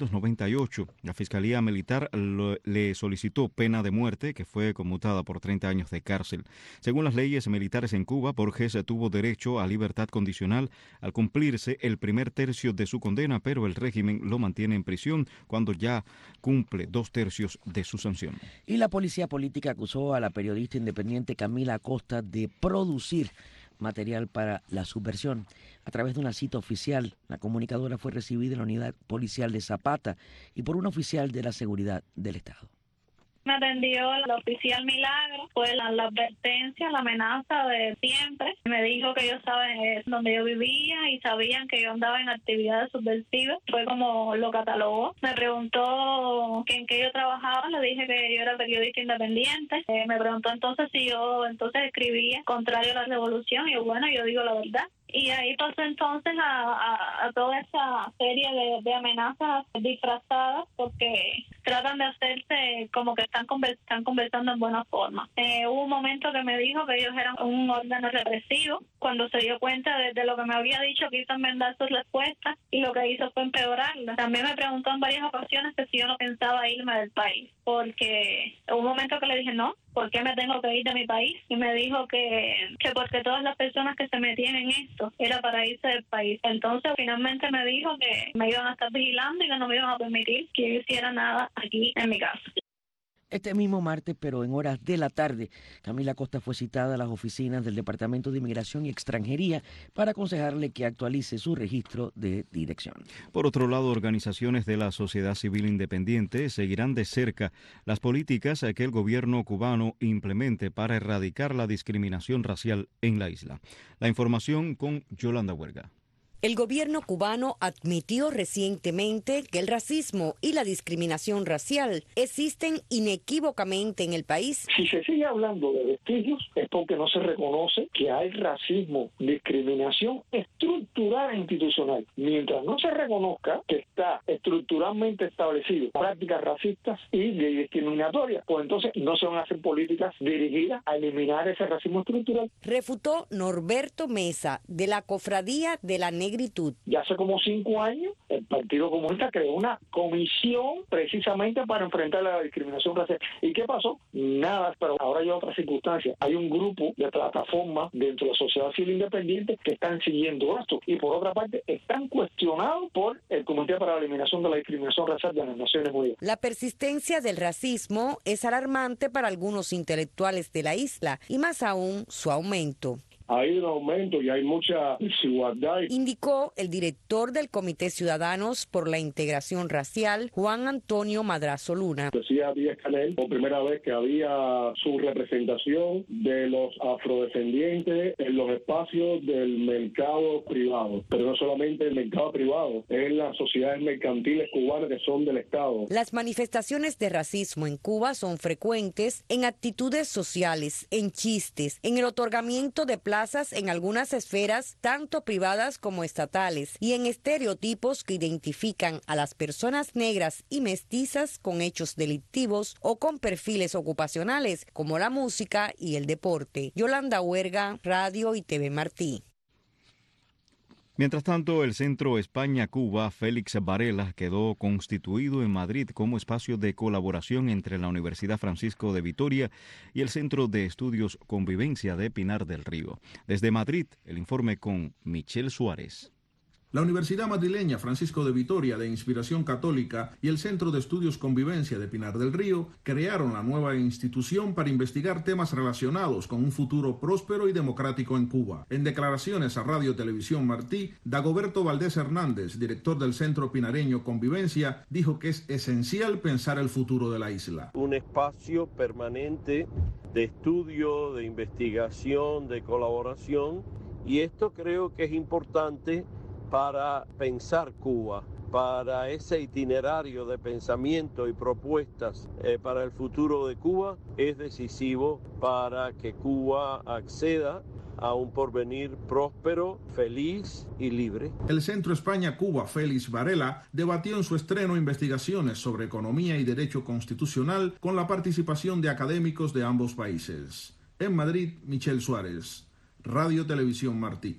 1998. La Fiscalía Militar le solicitó pena de muerte, que fue conmutada por 30 años de cárcel. Según las leyes militares en Cuba, Borges tuvo derecho a libertad condicional al cumplirse el primer tercio de su condena, pero el régimen lo mantiene en prisión cuando ya cumple 2/3 de su sanción. Y la policía política acusó a la periodista independiente Camila Acosta de producir material para la subversión. A través de una cita oficial, la comunicadora fue recibida en la unidad policial de Zapata y por un oficial de la seguridad del Estado. Me atendió el oficial Milagro, fue la advertencia, la amenaza de siempre. Me dijo que ellos saben dónde yo vivía y sabían que yo andaba en actividades subversivas. Fue como lo catalogó. Me preguntó en qué yo trabajaba, le dije que yo era periodista independiente. Me preguntó entonces si yo escribía contrario a la revolución y yo digo la verdad. Y ahí pasó entonces a toda esa serie de amenazas disfrazadas porque tratan de hacerse como que están conversando en buena forma. Hubo un momento que me dijo que ellos eran un órgano represivo. Cuando se dio cuenta de lo que me había dicho, quiso enmendar sus respuestas y lo que hizo fue empeorarlas. También me preguntó en varias ocasiones que si yo no pensaba irme del país, porque hubo un momento que le dije no. ¿Por qué me tengo que ir de mi país? Y me dijo que porque todas las personas que se metían en esto era para irse del país. Entonces finalmente me dijo que me iban a estar vigilando y que no me iban a permitir que yo hiciera nada aquí en mi casa. Este mismo martes, pero en horas de la tarde, Camila Acosta fue citada a las oficinas del Departamento de Inmigración y Extranjería para aconsejarle que actualice su registro de dirección. Por otro lado, organizaciones de la sociedad civil independiente seguirán de cerca las políticas que el gobierno cubano implemente para erradicar la discriminación racial en la isla. La información con Yolanda Huerga. El gobierno cubano admitió recientemente que el racismo y la discriminación racial existen inequívocamente en el país. Si se sigue hablando de vestigios es porque no se reconoce que hay racismo, discriminación estructural e institucional. Mientras no se reconozca que está estructuralmente establecido prácticas racistas y discriminatorias, pues entonces no se van a hacer políticas dirigidas a eliminar ese racismo estructural. Refutó Norberto Mesa, de la Cofradía de la Negritud. Ya hace como 5 años, el Partido Comunista creó una comisión precisamente para enfrentar la discriminación racial. ¿Y qué pasó? Nada, pero ahora hay otra circunstancia. Hay un grupo de plataformas dentro de la sociedad civil independiente que están siguiendo esto. Y por otra parte, están cuestionados por el Comité para la Eliminación de la Discriminación Racial de las Naciones Unidas. La persistencia del racismo es alarmante para algunos intelectuales de la isla y más aún su aumento. Hay un aumento y hay mucha desigualdad. Indicó el director del Comité Ciudadanos por la Integración Racial, Juan Antonio Madrazo Luna. Decía Díaz-Canel por primera vez que había su representación de los afrodescendientes en los espacios del mercado privado. Pero no solamente el mercado privado, es las sociedades mercantiles cubanas que son del Estado. Las manifestaciones de racismo en Cuba son frecuentes en actitudes sociales, en chistes, en el otorgamiento de plazas en algunas esferas, tanto privadas como estatales, y en estereotipos que identifican a las personas negras y mestizas con hechos delictivos o con perfiles ocupacionales, como la música y el deporte. Yolanda Huerga, Radio y TV Martí. Mientras tanto, el Centro España-Cuba Félix Varela quedó constituido en Madrid como espacio de colaboración entre la Universidad Francisco de Vitoria y el Centro de Estudios Convivencia de Pinar del Río. Desde Madrid, el informe con Michelle Suárez. La Universidad Madrileña Francisco de Vitoria, de inspiración católica, y el Centro de Estudios Convivencia de Pinar del Río crearon la nueva institución para investigar temas relacionados con un futuro próspero y democrático en Cuba. En declaraciones a Radio Televisión Martí, Dagoberto Valdés Hernández, director del Centro Pinareño Convivencia, dijo que es esencial pensar el futuro de la isla. Un espacio permanente de estudio, de investigación, de colaboración, y esto creo que es importante para pensar Cuba, para ese itinerario de pensamiento y propuestas para el futuro de Cuba, es decisivo para que Cuba acceda a un porvenir próspero, feliz y libre. El Centro España-Cuba Félix Varela debatió en su estreno investigaciones sobre economía y derecho constitucional con la participación de académicos de ambos países. En Madrid, Michelle Suárez, Radio Televisión Martí.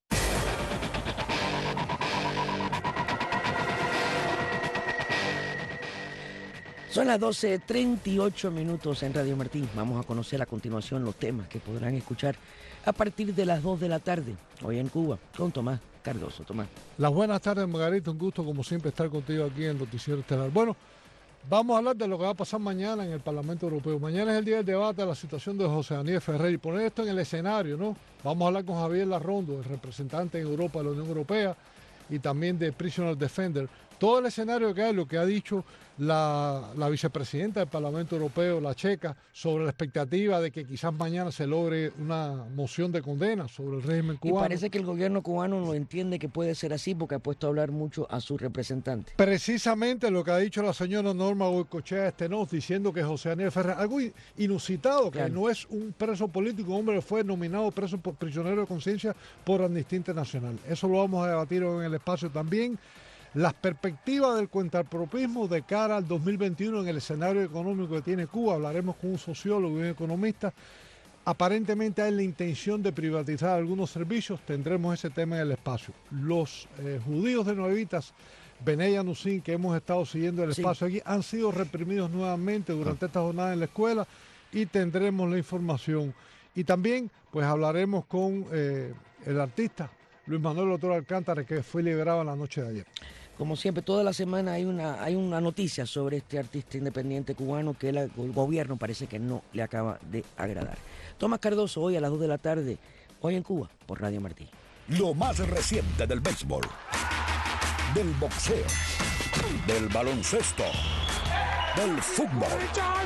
Son las 12:38 en Radio Martí. Vamos a conocer a continuación los temas que podrán escuchar a partir de las 2 de la tarde, hoy en Cuba, con Tomás Cardoso. Tomás. Las buenas tardes, Margarita. Un gusto, como siempre, estar contigo aquí en Noticiero Estelar. Bueno, vamos a hablar de lo que va a pasar mañana en el Parlamento Europeo. Mañana es el día del debate de la situación de José Daniel Ferrer y poner esto en el escenario, ¿no? Vamos a hablar con Javier Larrondo, el representante en Europa de la Unión Europea y también de Prisoner Defender. Todo el escenario que hay, lo que ha dicho la vicepresidenta del Parlamento Europeo, la checa, sobre la expectativa de que quizás mañana se logre una moción de condena sobre el régimen cubano. Y parece que el gobierno cubano no entiende que puede ser así porque ha puesto a hablar mucho a su representante. Precisamente lo que ha dicho la señora Norma Goicoechea Estenoz, diciendo que José Daniel Ferrer, algo inusitado, que no es un preso político, un hombre que fue nominado prisionero de conciencia por Amnistía Internacional. Eso lo vamos a debatir hoy en el espacio también. Las perspectivas del cuentapropismo de cara al 2021 en el escenario económico que tiene Cuba. Hablaremos con un sociólogo y un economista. Aparentemente hay la intención de privatizar algunos servicios. Tendremos ese tema en el espacio. Los judíos de Nuevitas, Beney Anusin, que hemos estado siguiendo el espacio aquí, han sido reprimidos nuevamente durante esta jornada en la escuela y tendremos la información. Y también pues hablaremos con el artista Luis Manuel Otero Alcántara, que fue liberado en la noche de ayer. Como siempre, toda la semana hay una noticia sobre este artista independiente cubano que el gobierno parece que no le acaba de agradar. Tomás Cardoso, hoy a las 2 de la tarde, hoy en Cuba, por Radio Martí. Lo más reciente del béisbol, del boxeo, del baloncesto, del fútbol.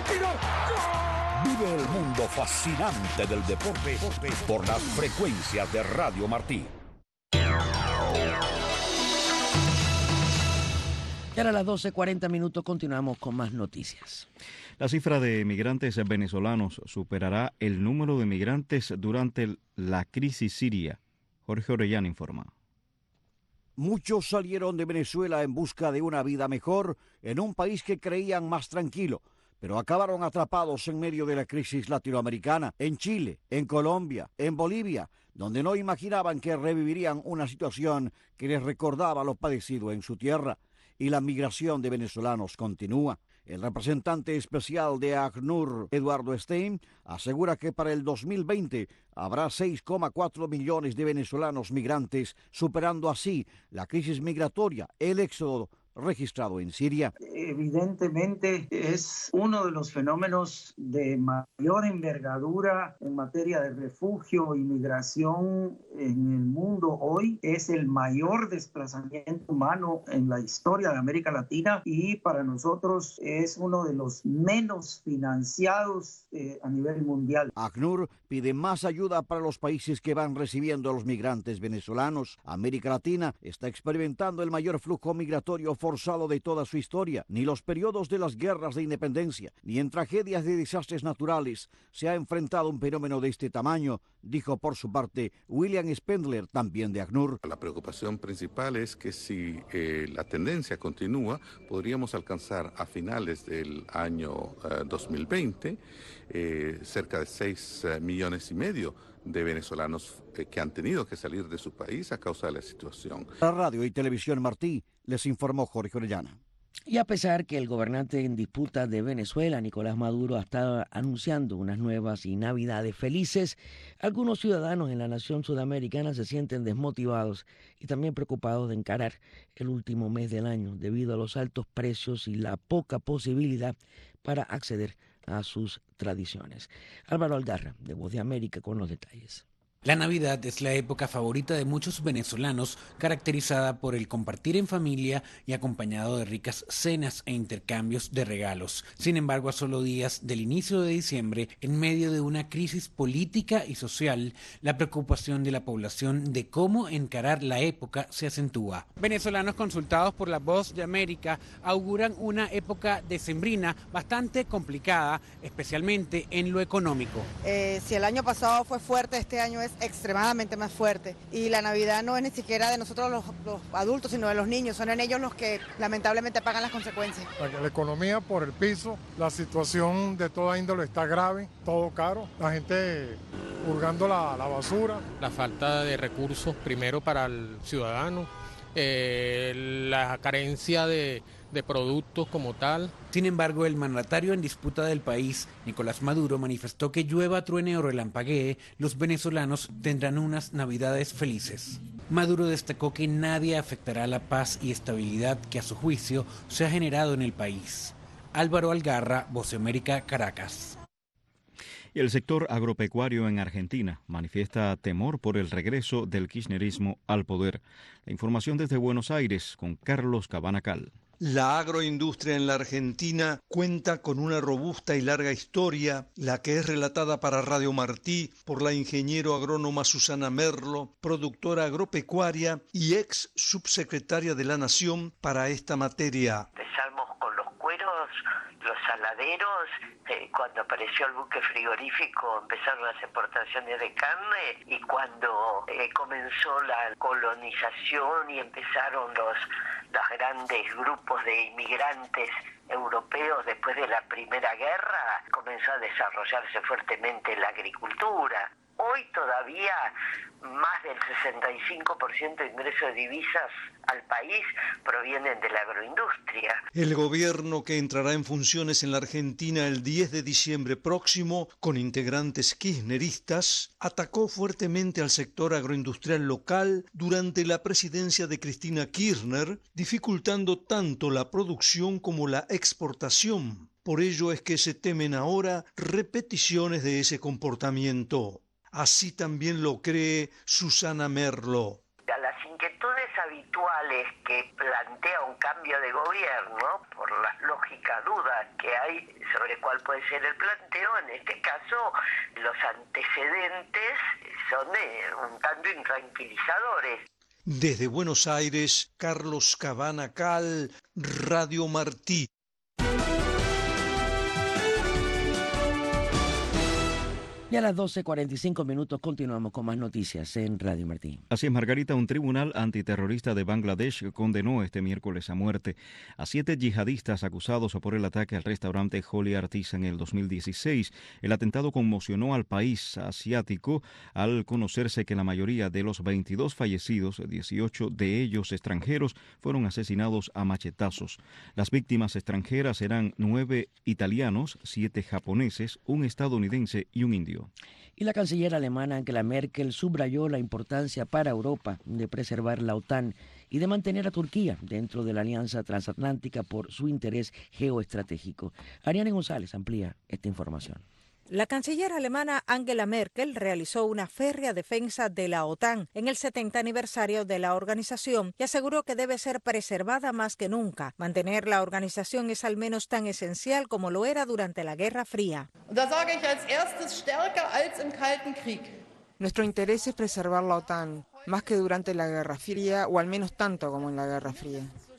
Vive el mundo fascinante del deporte por las frecuencias de Radio Martí. Y ahora a las 12:40 continuamos con más noticias. La cifra de migrantes venezolanos superará el número de migrantes durante la crisis siria. Jorge Orellana informa. Muchos salieron de Venezuela en busca de una vida mejor en un país que creían más tranquilo, pero acabaron atrapados en medio de la crisis latinoamericana, en Chile, en Colombia, en Bolivia, donde no imaginaban que revivirían una situación que les recordaba lo padecido en su tierra. Y la migración de venezolanos continúa. El representante especial de ACNUR, Eduardo Stein, asegura que para el 2020 habrá 6,4 millones de venezolanos migrantes, superando así la crisis migratoria, el éxodo registrado en Siria. Evidentemente es uno de los fenómenos de mayor envergadura en materia de refugio y migración en el mundo hoy. Es el mayor desplazamiento humano en la historia de América Latina y para nosotros es uno de los menos financiados a nivel mundial. ACNUR pide más ayuda para los países que van recibiendo a los migrantes venezolanos. América Latina está experimentando el mayor flujo migratorio forzado de toda su historia. Ni los periodos de las guerras de independencia, ni en tragedias de desastres naturales se ha enfrentado un fenómeno de este tamaño, dijo por su parte William Spendler, también de ACNUR. La preocupación principal es que si la tendencia continúa, podríamos alcanzar a finales del año 2020 cerca de 6,5 millones de venezolanos que han tenido que salir de su país a causa de la situación. La Radio y Televisión Martí, les informó Jorge Orellana. Y a pesar que el gobernante en disputa de Venezuela, Nicolás Maduro, ha estado anunciando unas nuevas y navidades felices, algunos ciudadanos en la nación sudamericana se sienten desmotivados y también preocupados de encarar el último mes del año debido a los altos precios y la poca posibilidad para acceder a sus tradiciones. Álvaro Algarra, de Voz de América, con los detalles. La Navidad es la época favorita de muchos venezolanos, caracterizada por el compartir en familia y acompañado de ricas cenas e intercambios de regalos. Sin embargo, a solo días del inicio de diciembre, en medio de una crisis política y social, la preocupación de la población de cómo encarar la época se acentúa. Venezolanos consultados por la Voz de América auguran una época decembrina bastante complicada, especialmente en lo económico. Si el año pasado fue fuerte, este año es extremadamente más fuerte y la Navidad no es ni siquiera de nosotros los adultos, sino de los niños, son en ellos los que lamentablemente pagan las consecuencias. La economía por el piso, la situación de toda índole está grave, todo caro, la gente purgando la basura. La falta de recursos primero para el ciudadano, la carencia de productos como tal. Sin embargo, el mandatario en disputa del país, Nicolás Maduro, manifestó que llueva, truene o relampaguee, los venezolanos tendrán unas navidades felices. Maduro destacó que nadie afectará la paz y estabilidad que a su juicio se ha generado en el país. Álvaro Algarra, Voz de América, Caracas. Y el sector agropecuario en Argentina manifiesta temor por el regreso del kirchnerismo al poder. La información desde Buenos Aires con Carlos Cabanacal. La agroindustria en la Argentina cuenta con una robusta y larga historia, la que es relatada para Radio Martí por la ingeniero agrónoma Susana Merlo, productora agropecuaria y ex subsecretaria de la Nación para esta materia. Empezamos con los cueros, los saladeros, cuando apareció el buque frigorífico empezaron las exportaciones de carne y cuando comenzó la colonización y empezaron los grandes grupos de inmigrantes europeos después de la Primera Guerra, comenzó a desarrollarse fuertemente la agricultura. Hoy todavía más del 65% de ingresos de divisas al país provienen de la agroindustria. El gobierno que entrará en funciones en la Argentina el 10 de diciembre próximo, con integrantes kirchneristas, atacó fuertemente al sector agroindustrial local durante la presidencia de Cristina Kirchner, dificultando tanto la producción como la exportación. Por ello es que se temen ahora repeticiones de ese comportamiento. Así también lo cree Susana Merlo. A las inquietudes habituales que plantea un cambio de gobierno, por las lógicas dudas que hay sobre cuál puede ser el planteo, en este caso los antecedentes son un tanto intranquilizadores. Desde Buenos Aires, Carlos Cabanacal, Radio Martí. Y a las 12:45 continuamos con más noticias en Radio Martí. Así es, Margarita, un tribunal antiterrorista de Bangladesh condenó este miércoles a muerte a 7 yihadistas acusados por el ataque al restaurante Holy Artisan en el 2016. El atentado conmocionó al país asiático al conocerse que la mayoría de los 22 fallecidos, 18 de ellos extranjeros, fueron asesinados a machetazos. Las víctimas extranjeras eran 9 italianos, 7 japoneses, un estadounidense y un indio. Y la canciller alemana Angela Merkel subrayó la importancia para Europa de preservar la OTAN y de mantener a Turquía dentro de la alianza transatlántica por su interés geoestratégico. Ariane González amplía esta información. La canciller alemana Angela Merkel realizó una férrea defensa de la OTAN en el 70 aniversario de la organización y aseguró que debe ser preservada más que nunca. Mantener la organización es al menos tan esencial como lo era durante la Guerra Fría. Nuestro interés es preservar la OTAN, más que durante la Guerra Fría o al menos tanto como en la Guerra Fría.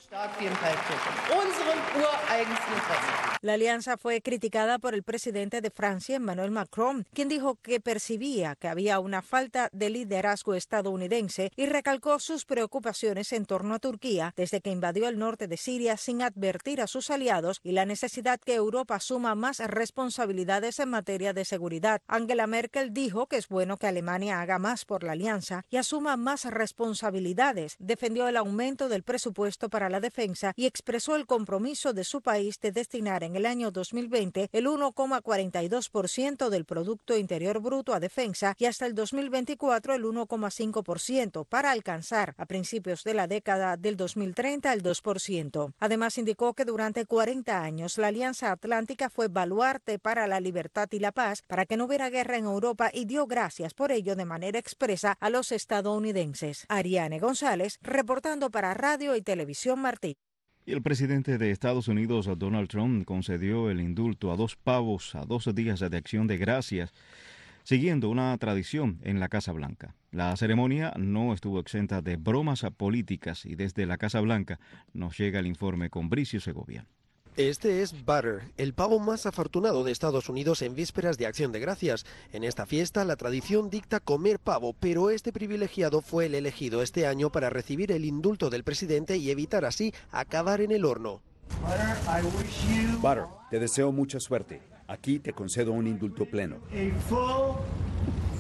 La alianza fue criticada por el presidente de Francia, Emmanuel Macron, quien dijo que percibía que había una falta de liderazgo estadounidense y recalcó sus preocupaciones en torno a Turquía desde que invadió el norte de Siria sin advertir a sus aliados y la necesidad que Europa asuma más responsabilidades en materia de seguridad. Angela Merkel dijo que es bueno que Alemania haga más por la alianza y asuma más responsabilidades. Defendió el aumento del presupuesto para la defensa y expresó el compromiso de su país de destinar en el año 2020 el 1,42% del Producto Interior Bruto a defensa y hasta el 2024 el 1,5% para alcanzar a principios de la década del 2030 el 2%. Además indicó que durante 40 años la Alianza Atlántica fue baluarte para la libertad y la paz, para que no hubiera guerra en Europa y dio gracias por ello de manera expresa a los estadounidenses. Ariane González, reportando para Radio y Televisión Martí. Y el presidente de Estados Unidos, Donald Trump, concedió el indulto a 2 pavos a 2 días de acción de gracias, siguiendo una tradición en la Casa Blanca. La ceremonia no estuvo exenta de bromas políticas y desde la Casa Blanca nos llega el informe con Bricio Segovia. Este es Butter, el pavo más afortunado de Estados Unidos en vísperas de Acción de Gracias. En esta fiesta la tradición dicta comer pavo, pero este privilegiado fue el elegido este año para recibir el indulto del presidente y evitar así acabar en el horno. Butter, te deseo mucha suerte. Aquí te concedo un indulto pleno.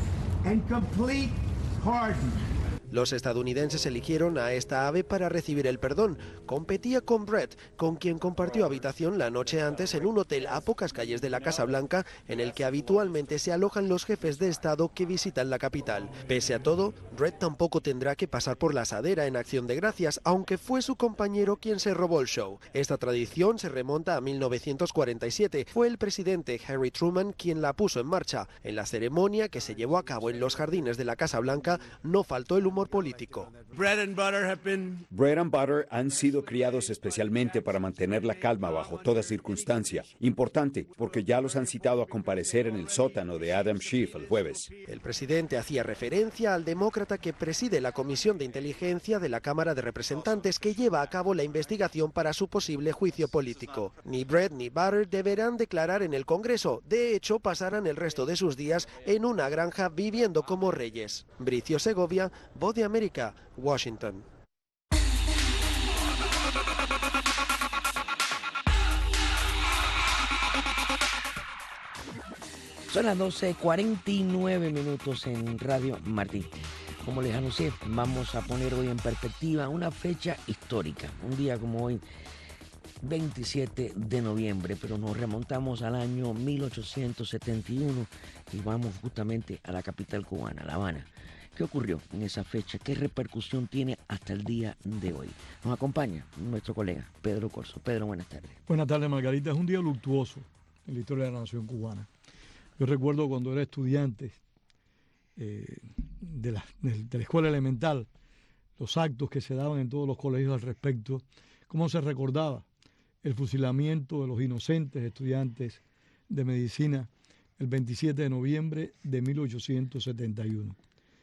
and complete pardon. Los estadounidenses eligieron a esta ave para recibir el perdón. Competía con Brett, con quien compartió habitación la noche antes en un hotel a pocas calles de la Casa Blanca, en el que habitualmente se alojan los jefes de Estado que visitan la capital. Pese a todo, Brett tampoco tendrá que pasar por la asadera en Acción de Gracias, aunque fue su compañero quien se robó el show. Esta tradición se remonta a 1947. Fue el presidente Harry Truman quien la puso en marcha. En la ceremonia, que se llevó a cabo en los jardines de la Casa Blanca, no faltó el humor político. Bread and butter han sido criados especialmente para mantener la calma bajo toda circunstancia. Importante, porque ya los han citado a comparecer en el sótano de Adam Schiff el jueves. El presidente hacía referencia al demócrata que preside la Comisión de Inteligencia de la Cámara de Representantes, que lleva a cabo la investigación para su posible juicio político. Ni Bread ni Butter deberán declarar en el Congreso. De hecho, pasarán el resto de sus días en una granja viviendo como reyes. Bricio Segovia, Voz de América, Washington. Son las 12:49 en Radio Martí. Como les anuncié, vamos a poner hoy en perspectiva una fecha histórica. Un día como hoy, 27 de noviembre, pero nos remontamos al año 1871 y vamos justamente a la capital cubana, La Habana. ¿Qué ocurrió en esa fecha? ¿Qué repercusión tiene hasta el día de hoy? Nos acompaña nuestro colega Pedro Corso. Pedro, buenas tardes. Buenas tardes, Margarita. Es un día luctuoso en la historia de la nación cubana. Yo recuerdo cuando era estudiante de la escuela elemental, los actos que se daban en todos los colegios al respecto, cómo se recordaba el fusilamiento de los inocentes estudiantes de medicina el 27 de noviembre de 1871.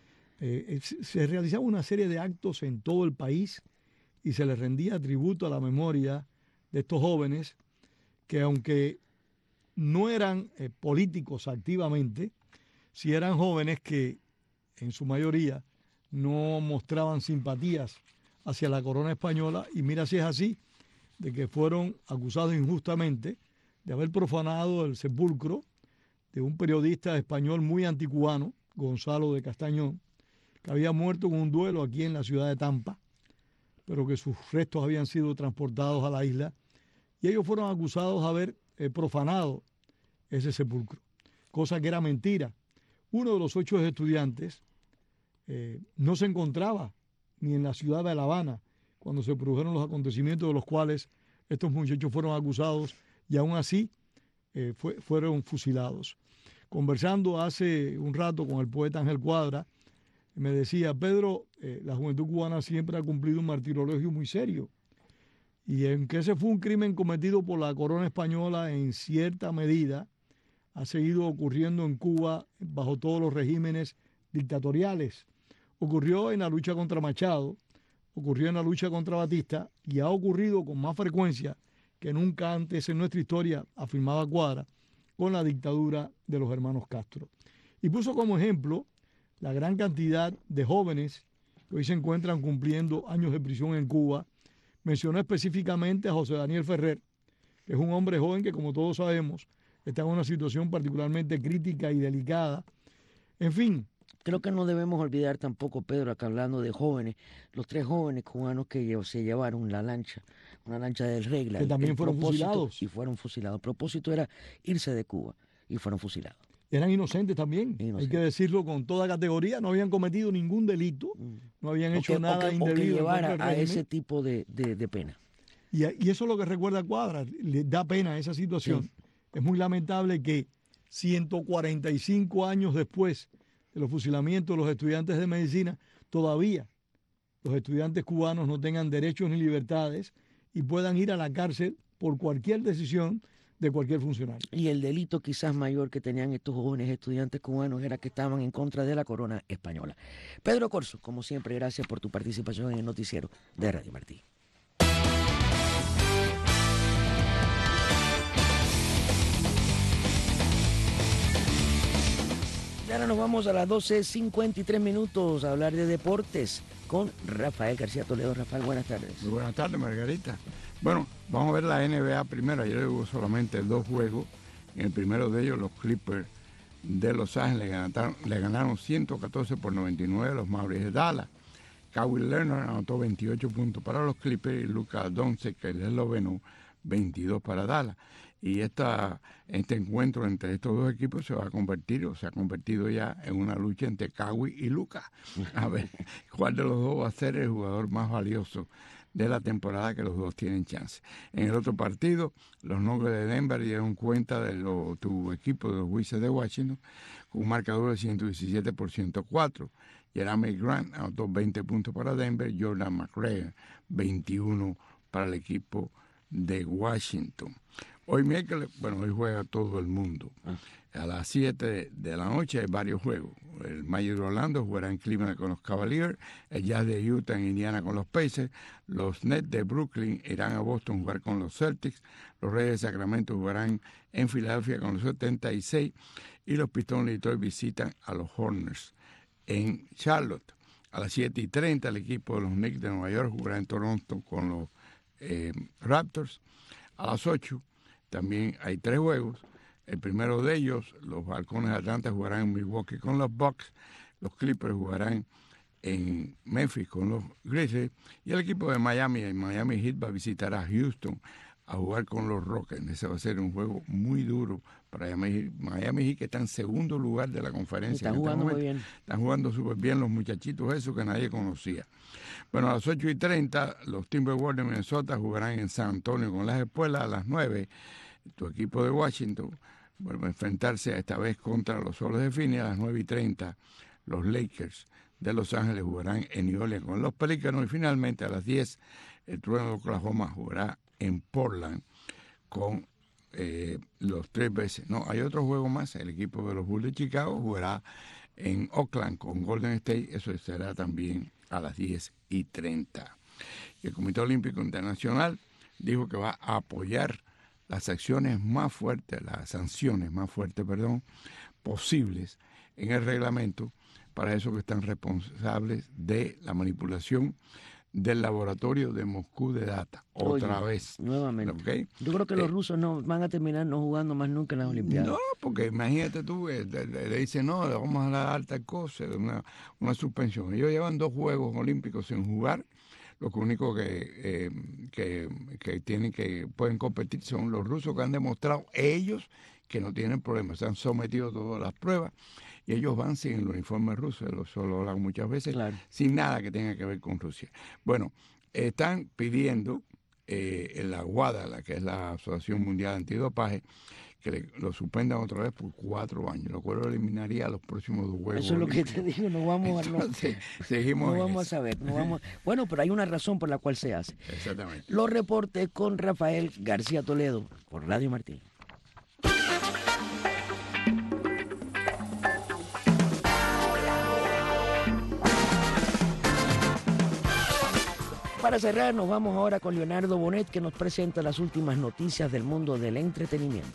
Se realizaba una serie de actos en todo el país y se les rendía tributo a la memoria de estos jóvenes que, aunque no eran políticos activamente, sí eran jóvenes que en su mayoría no mostraban simpatías hacia la corona española, y mira si es así, de que fueron acusados injustamente de haber profanado el sepulcro de un periodista español muy anticubano, Gonzalo de Castañón, que había muerto en un duelo aquí en la ciudad de Tampa, pero que sus restos habían sido transportados a la isla, y ellos fueron acusados de haber profanado ese sepulcro, cosa que era mentira. Uno de los 8 estudiantes no se encontraba ni en la ciudad de La Habana cuando se produjeron los acontecimientos de los cuales estos muchachos fueron acusados, y aún así fueron fusilados. Conversando hace un rato con el poeta Ángel Cuadra, me decía: Pedro, la juventud cubana siempre ha cumplido un martirologio muy serio, y aunque ese fue un crimen cometido por la corona española, en cierta medida ha seguido ocurriendo en Cuba bajo todos los regímenes dictatoriales. Ocurrió en la lucha contra Machado, ocurrió en la lucha contra Batista, y ha ocurrido con más frecuencia que nunca antes en nuestra historia, afirmaba Cuadra, con la dictadura de los hermanos Castro. Y puso como ejemplo la gran cantidad de jóvenes que hoy se encuentran cumpliendo años de prisión en Cuba. Mencionó específicamente a José Daniel Ferrer, que es un hombre joven que, como todos sabemos, está en una situación particularmente crítica y delicada. En fin. Creo que no debemos olvidar tampoco, Pedro, acá hablando de jóvenes, los 3 jóvenes cubanos que se llevaron una lancha del Regla. Que también fueron fusilados. Y fueron fusilados. El propósito era irse de Cuba y fueron fusilados. Eran inocentes también, hay que decirlo con toda categoría, no habían cometido ningún delito, no habían hecho nada indebido. O que llevara a ese tipo de pena. Y eso es lo que recuerda a Cuadra, le da pena esa situación. Sí. Es muy lamentable que 145 años después de los fusilamientos de los estudiantes de medicina, todavía los estudiantes cubanos no tengan derechos ni libertades y puedan ir a la cárcel por cualquier decisión de cualquier funcionario. Y el delito quizás mayor que tenían estos jóvenes estudiantes cubanos era que estaban en contra de la corona española. Pedro Corso, como siempre, gracias por tu participación en el noticiero de Radio Martí. Y ahora nos vamos a las 12:53 a hablar de deportes con Rafael García Toledo. Rafael, buenas tardes. Muy buenas tardes, Margarita. Bueno, vamos a ver la NBA primero. Ayer hubo solamente 2 juegos. En el primero de ellos, los Clippers de Los Ángeles le ganaron 114-99 a los Mavericks de Dallas. Kawhi Leonard anotó 28 puntos para los Clippers y Luka Doncic, que es el esloveno, 22 para Dallas. Y este encuentro entre estos dos equipos se ha convertido ya en una lucha entre Kawhi y Luka. A ver cuál de los dos va a ser el jugador más valioso de la temporada, que los dos tienen chance. En el otro partido, los Nuggets de Denver dieron cuenta de tu equipo de los Wizards de Washington con un marcador de 117-104. Jeremy Grant anotó 20 puntos para Denver, Jordan McRae 21 para el equipo de Washington. Hoy miércoles, hoy juega todo el mundo. A las 7 de la noche hay varios juegos. El Magic de Orlando jugará en Cleveland con los Cavaliers, el Jazz de Utah en Indiana con los Pacers, los Nets de Brooklyn irán a Boston a jugar con los Celtics, los Reyes de Sacramento jugarán en Filadelfia con los 76 y los Pistons de Detroit visitan a los Hornets en Charlotte. A las 7:30 el equipo de los Knicks de Nueva York jugará en Toronto con los Raptors. A las 8 también hay 3 juegos. El primero de ellos, los Halcones de Atlanta jugarán en Milwaukee con los Bucks, los Clippers jugarán en Memphis con los Grizzlies y el equipo de Miami, el Miami Heat, va a visitar a Houston a jugar con los Rockets. Ese va a ser un juego muy duro para Miami Heat, que está en segundo lugar de la conferencia. Están jugando muy bien. Están jugando súper bien los muchachitos esos que nadie conocía. Bueno, a las 8:30 los Timberwolves de Minnesota jugarán en San Antonio con las Espuelas. A las 9 tu equipo de Washington vuelve a enfrentarse esta vez contra los Soles de Phoenix. A las 9:30 los Lakers de Los Ángeles jugarán en New Orleans con los Pelícanos. Y finalmente a las 10 el Trueno de Oklahoma jugará en Portland con los 3 veces. No, hay otro juego más. El equipo de los Bulls de Chicago jugará en Oakland con Golden State. Eso será también a las 10:30. Y el Comité Olímpico Internacional dijo que va a apoyar las sanciones más fuertes posibles en el reglamento para esos que están responsables de la manipulación del laboratorio de Moscú de data. Otra vez. Nuevamente. ¿Okay? Yo creo que los rusos no van a terminar no jugando más nunca en las Olimpiadas. No, porque imagínate tú, le dicen, no, le vamos a dar tal cosa, una suspensión. Ellos llevan 2 Juegos Olímpicos sin jugar. Lo único que pueden competir son los rusos, que han demostrado ellos que no tienen problemas. Se han sometido a todas las pruebas y ellos van sin el uniforme ruso, eso lo hablan muchas veces, claro, sin nada que tenga que ver con Rusia. Bueno, están pidiendo en la WADA, la que es la Asociación Mundial Antidopaje, que lo suspendan otra vez por 4 años, lo cual eliminaría los próximos 2 juegos. Eso es lo que te digo, no vamos a saber. Bueno, pero hay una razón por la cual se hace. Exactamente. Los reportes con Rafael García Toledo por Radio Martín. Para cerrar, nos vamos ahora con Leonardo Bonet, que nos presenta las últimas noticias del mundo del entretenimiento.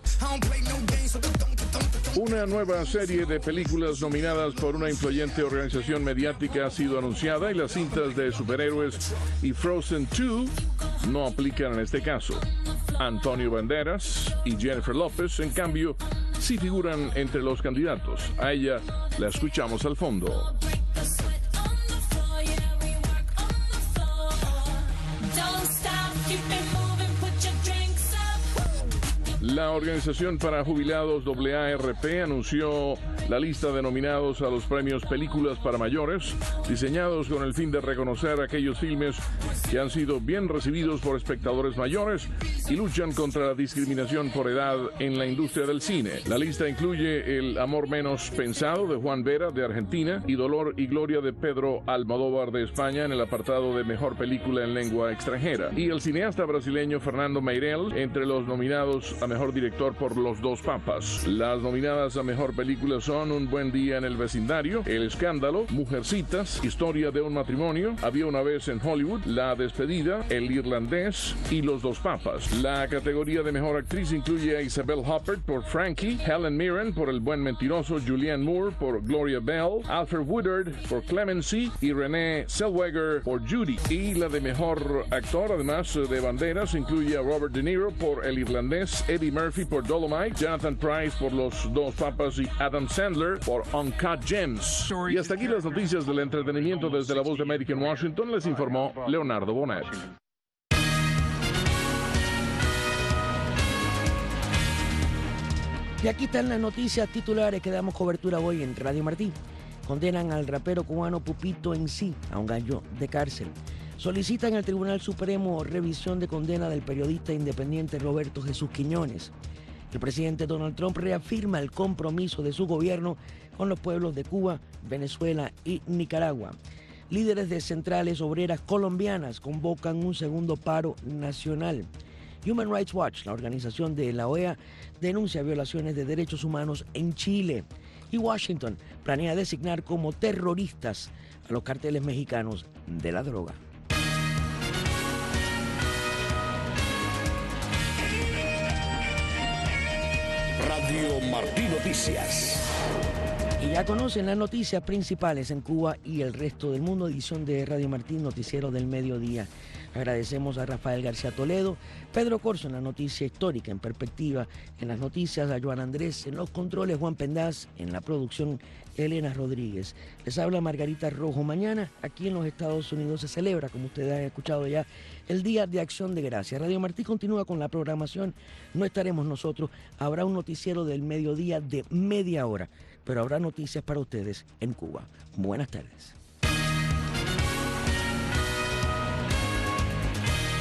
Una nueva serie de películas nominadas por una influyente organización mediática ha sido anunciada y las cintas de superhéroes y Frozen 2 no aplican en este caso. Antonio Banderas y Jennifer López, en cambio, sí figuran entre los candidatos. A ella la escuchamos al fondo. La organización para jubilados AARP anunció la lista de nominados a los premios Películas para Mayores, diseñados con el fin de reconocer aquellos filmes que han sido bien recibidos por espectadores mayores y luchan contra la discriminación por edad en la industria del cine. La lista incluye El amor menos pensado de Juan Vera de Argentina y Dolor y Gloria de Pedro Almodóvar de España en el apartado de Mejor Película en Lengua Extranjera, y el cineasta brasileño Fernando Meirelles entre los nominados a Mejor Director por Los dos papas. Las nominadas a Mejor Película son John, Un buen día en el vecindario, El escándalo, Mujercitas, Historia de un matrimonio, Había una vez en Hollywood, La despedida, El irlandés y Los dos papas. La categoría de mejor actriz incluye a Isabel Huppert por Frankie, Helen Mirren por El buen mentiroso, Julianne Moore por Gloria Bell, Alfred Woodard por Clemency y Renée Zellweger por Judy. Y la de mejor actor, además de banderas, incluye a Robert De Niro por El irlandés, Eddie Murphy por Dolomite, Jonathan Pryce por Los dos papas y Adam Sandler por Uncut Gems. Y hasta aquí las noticias del entretenimiento desde La Voz de América en Washington. Les informó Leonardo Bonet. Y aquí están las noticias titulares que damos cobertura hoy en Radio Martí. Condenan al rapero cubano Pupito MC a un año de cárcel. Solicitan al Tribunal Supremo revisión de condena del periodista independiente Roberto Jesús Quiñones. El presidente Donald Trump reafirma el compromiso de su gobierno con los pueblos de Cuba, Venezuela y Nicaragua. Líderes de centrales obreras colombianas convocan un segundo paro nacional. Human Rights Watch, la organización de la OEA, denuncia violaciones de derechos humanos en Chile. Y Washington planea designar como terroristas a los carteles mexicanos de la droga. Radio Martí Noticias. Y ya conocen las noticias principales en Cuba y el resto del mundo. Edición de Radio Martí, noticiero del mediodía. Agradecemos a Rafael García Toledo, Pedro Corso en la noticia histórica en perspectiva, en las noticias a Joan Andrés, en los controles Juan Pendaz, en la producción Elena Rodríguez. Les habla Margarita Rojo. Mañana aquí en los Estados Unidos se celebra, como ustedes han escuchado ya, el Día de Acción de Gracias. Radio Martí continúa con la programación, no estaremos nosotros, habrá un noticiero del mediodía de media hora, pero habrá noticias para ustedes en Cuba. Buenas tardes.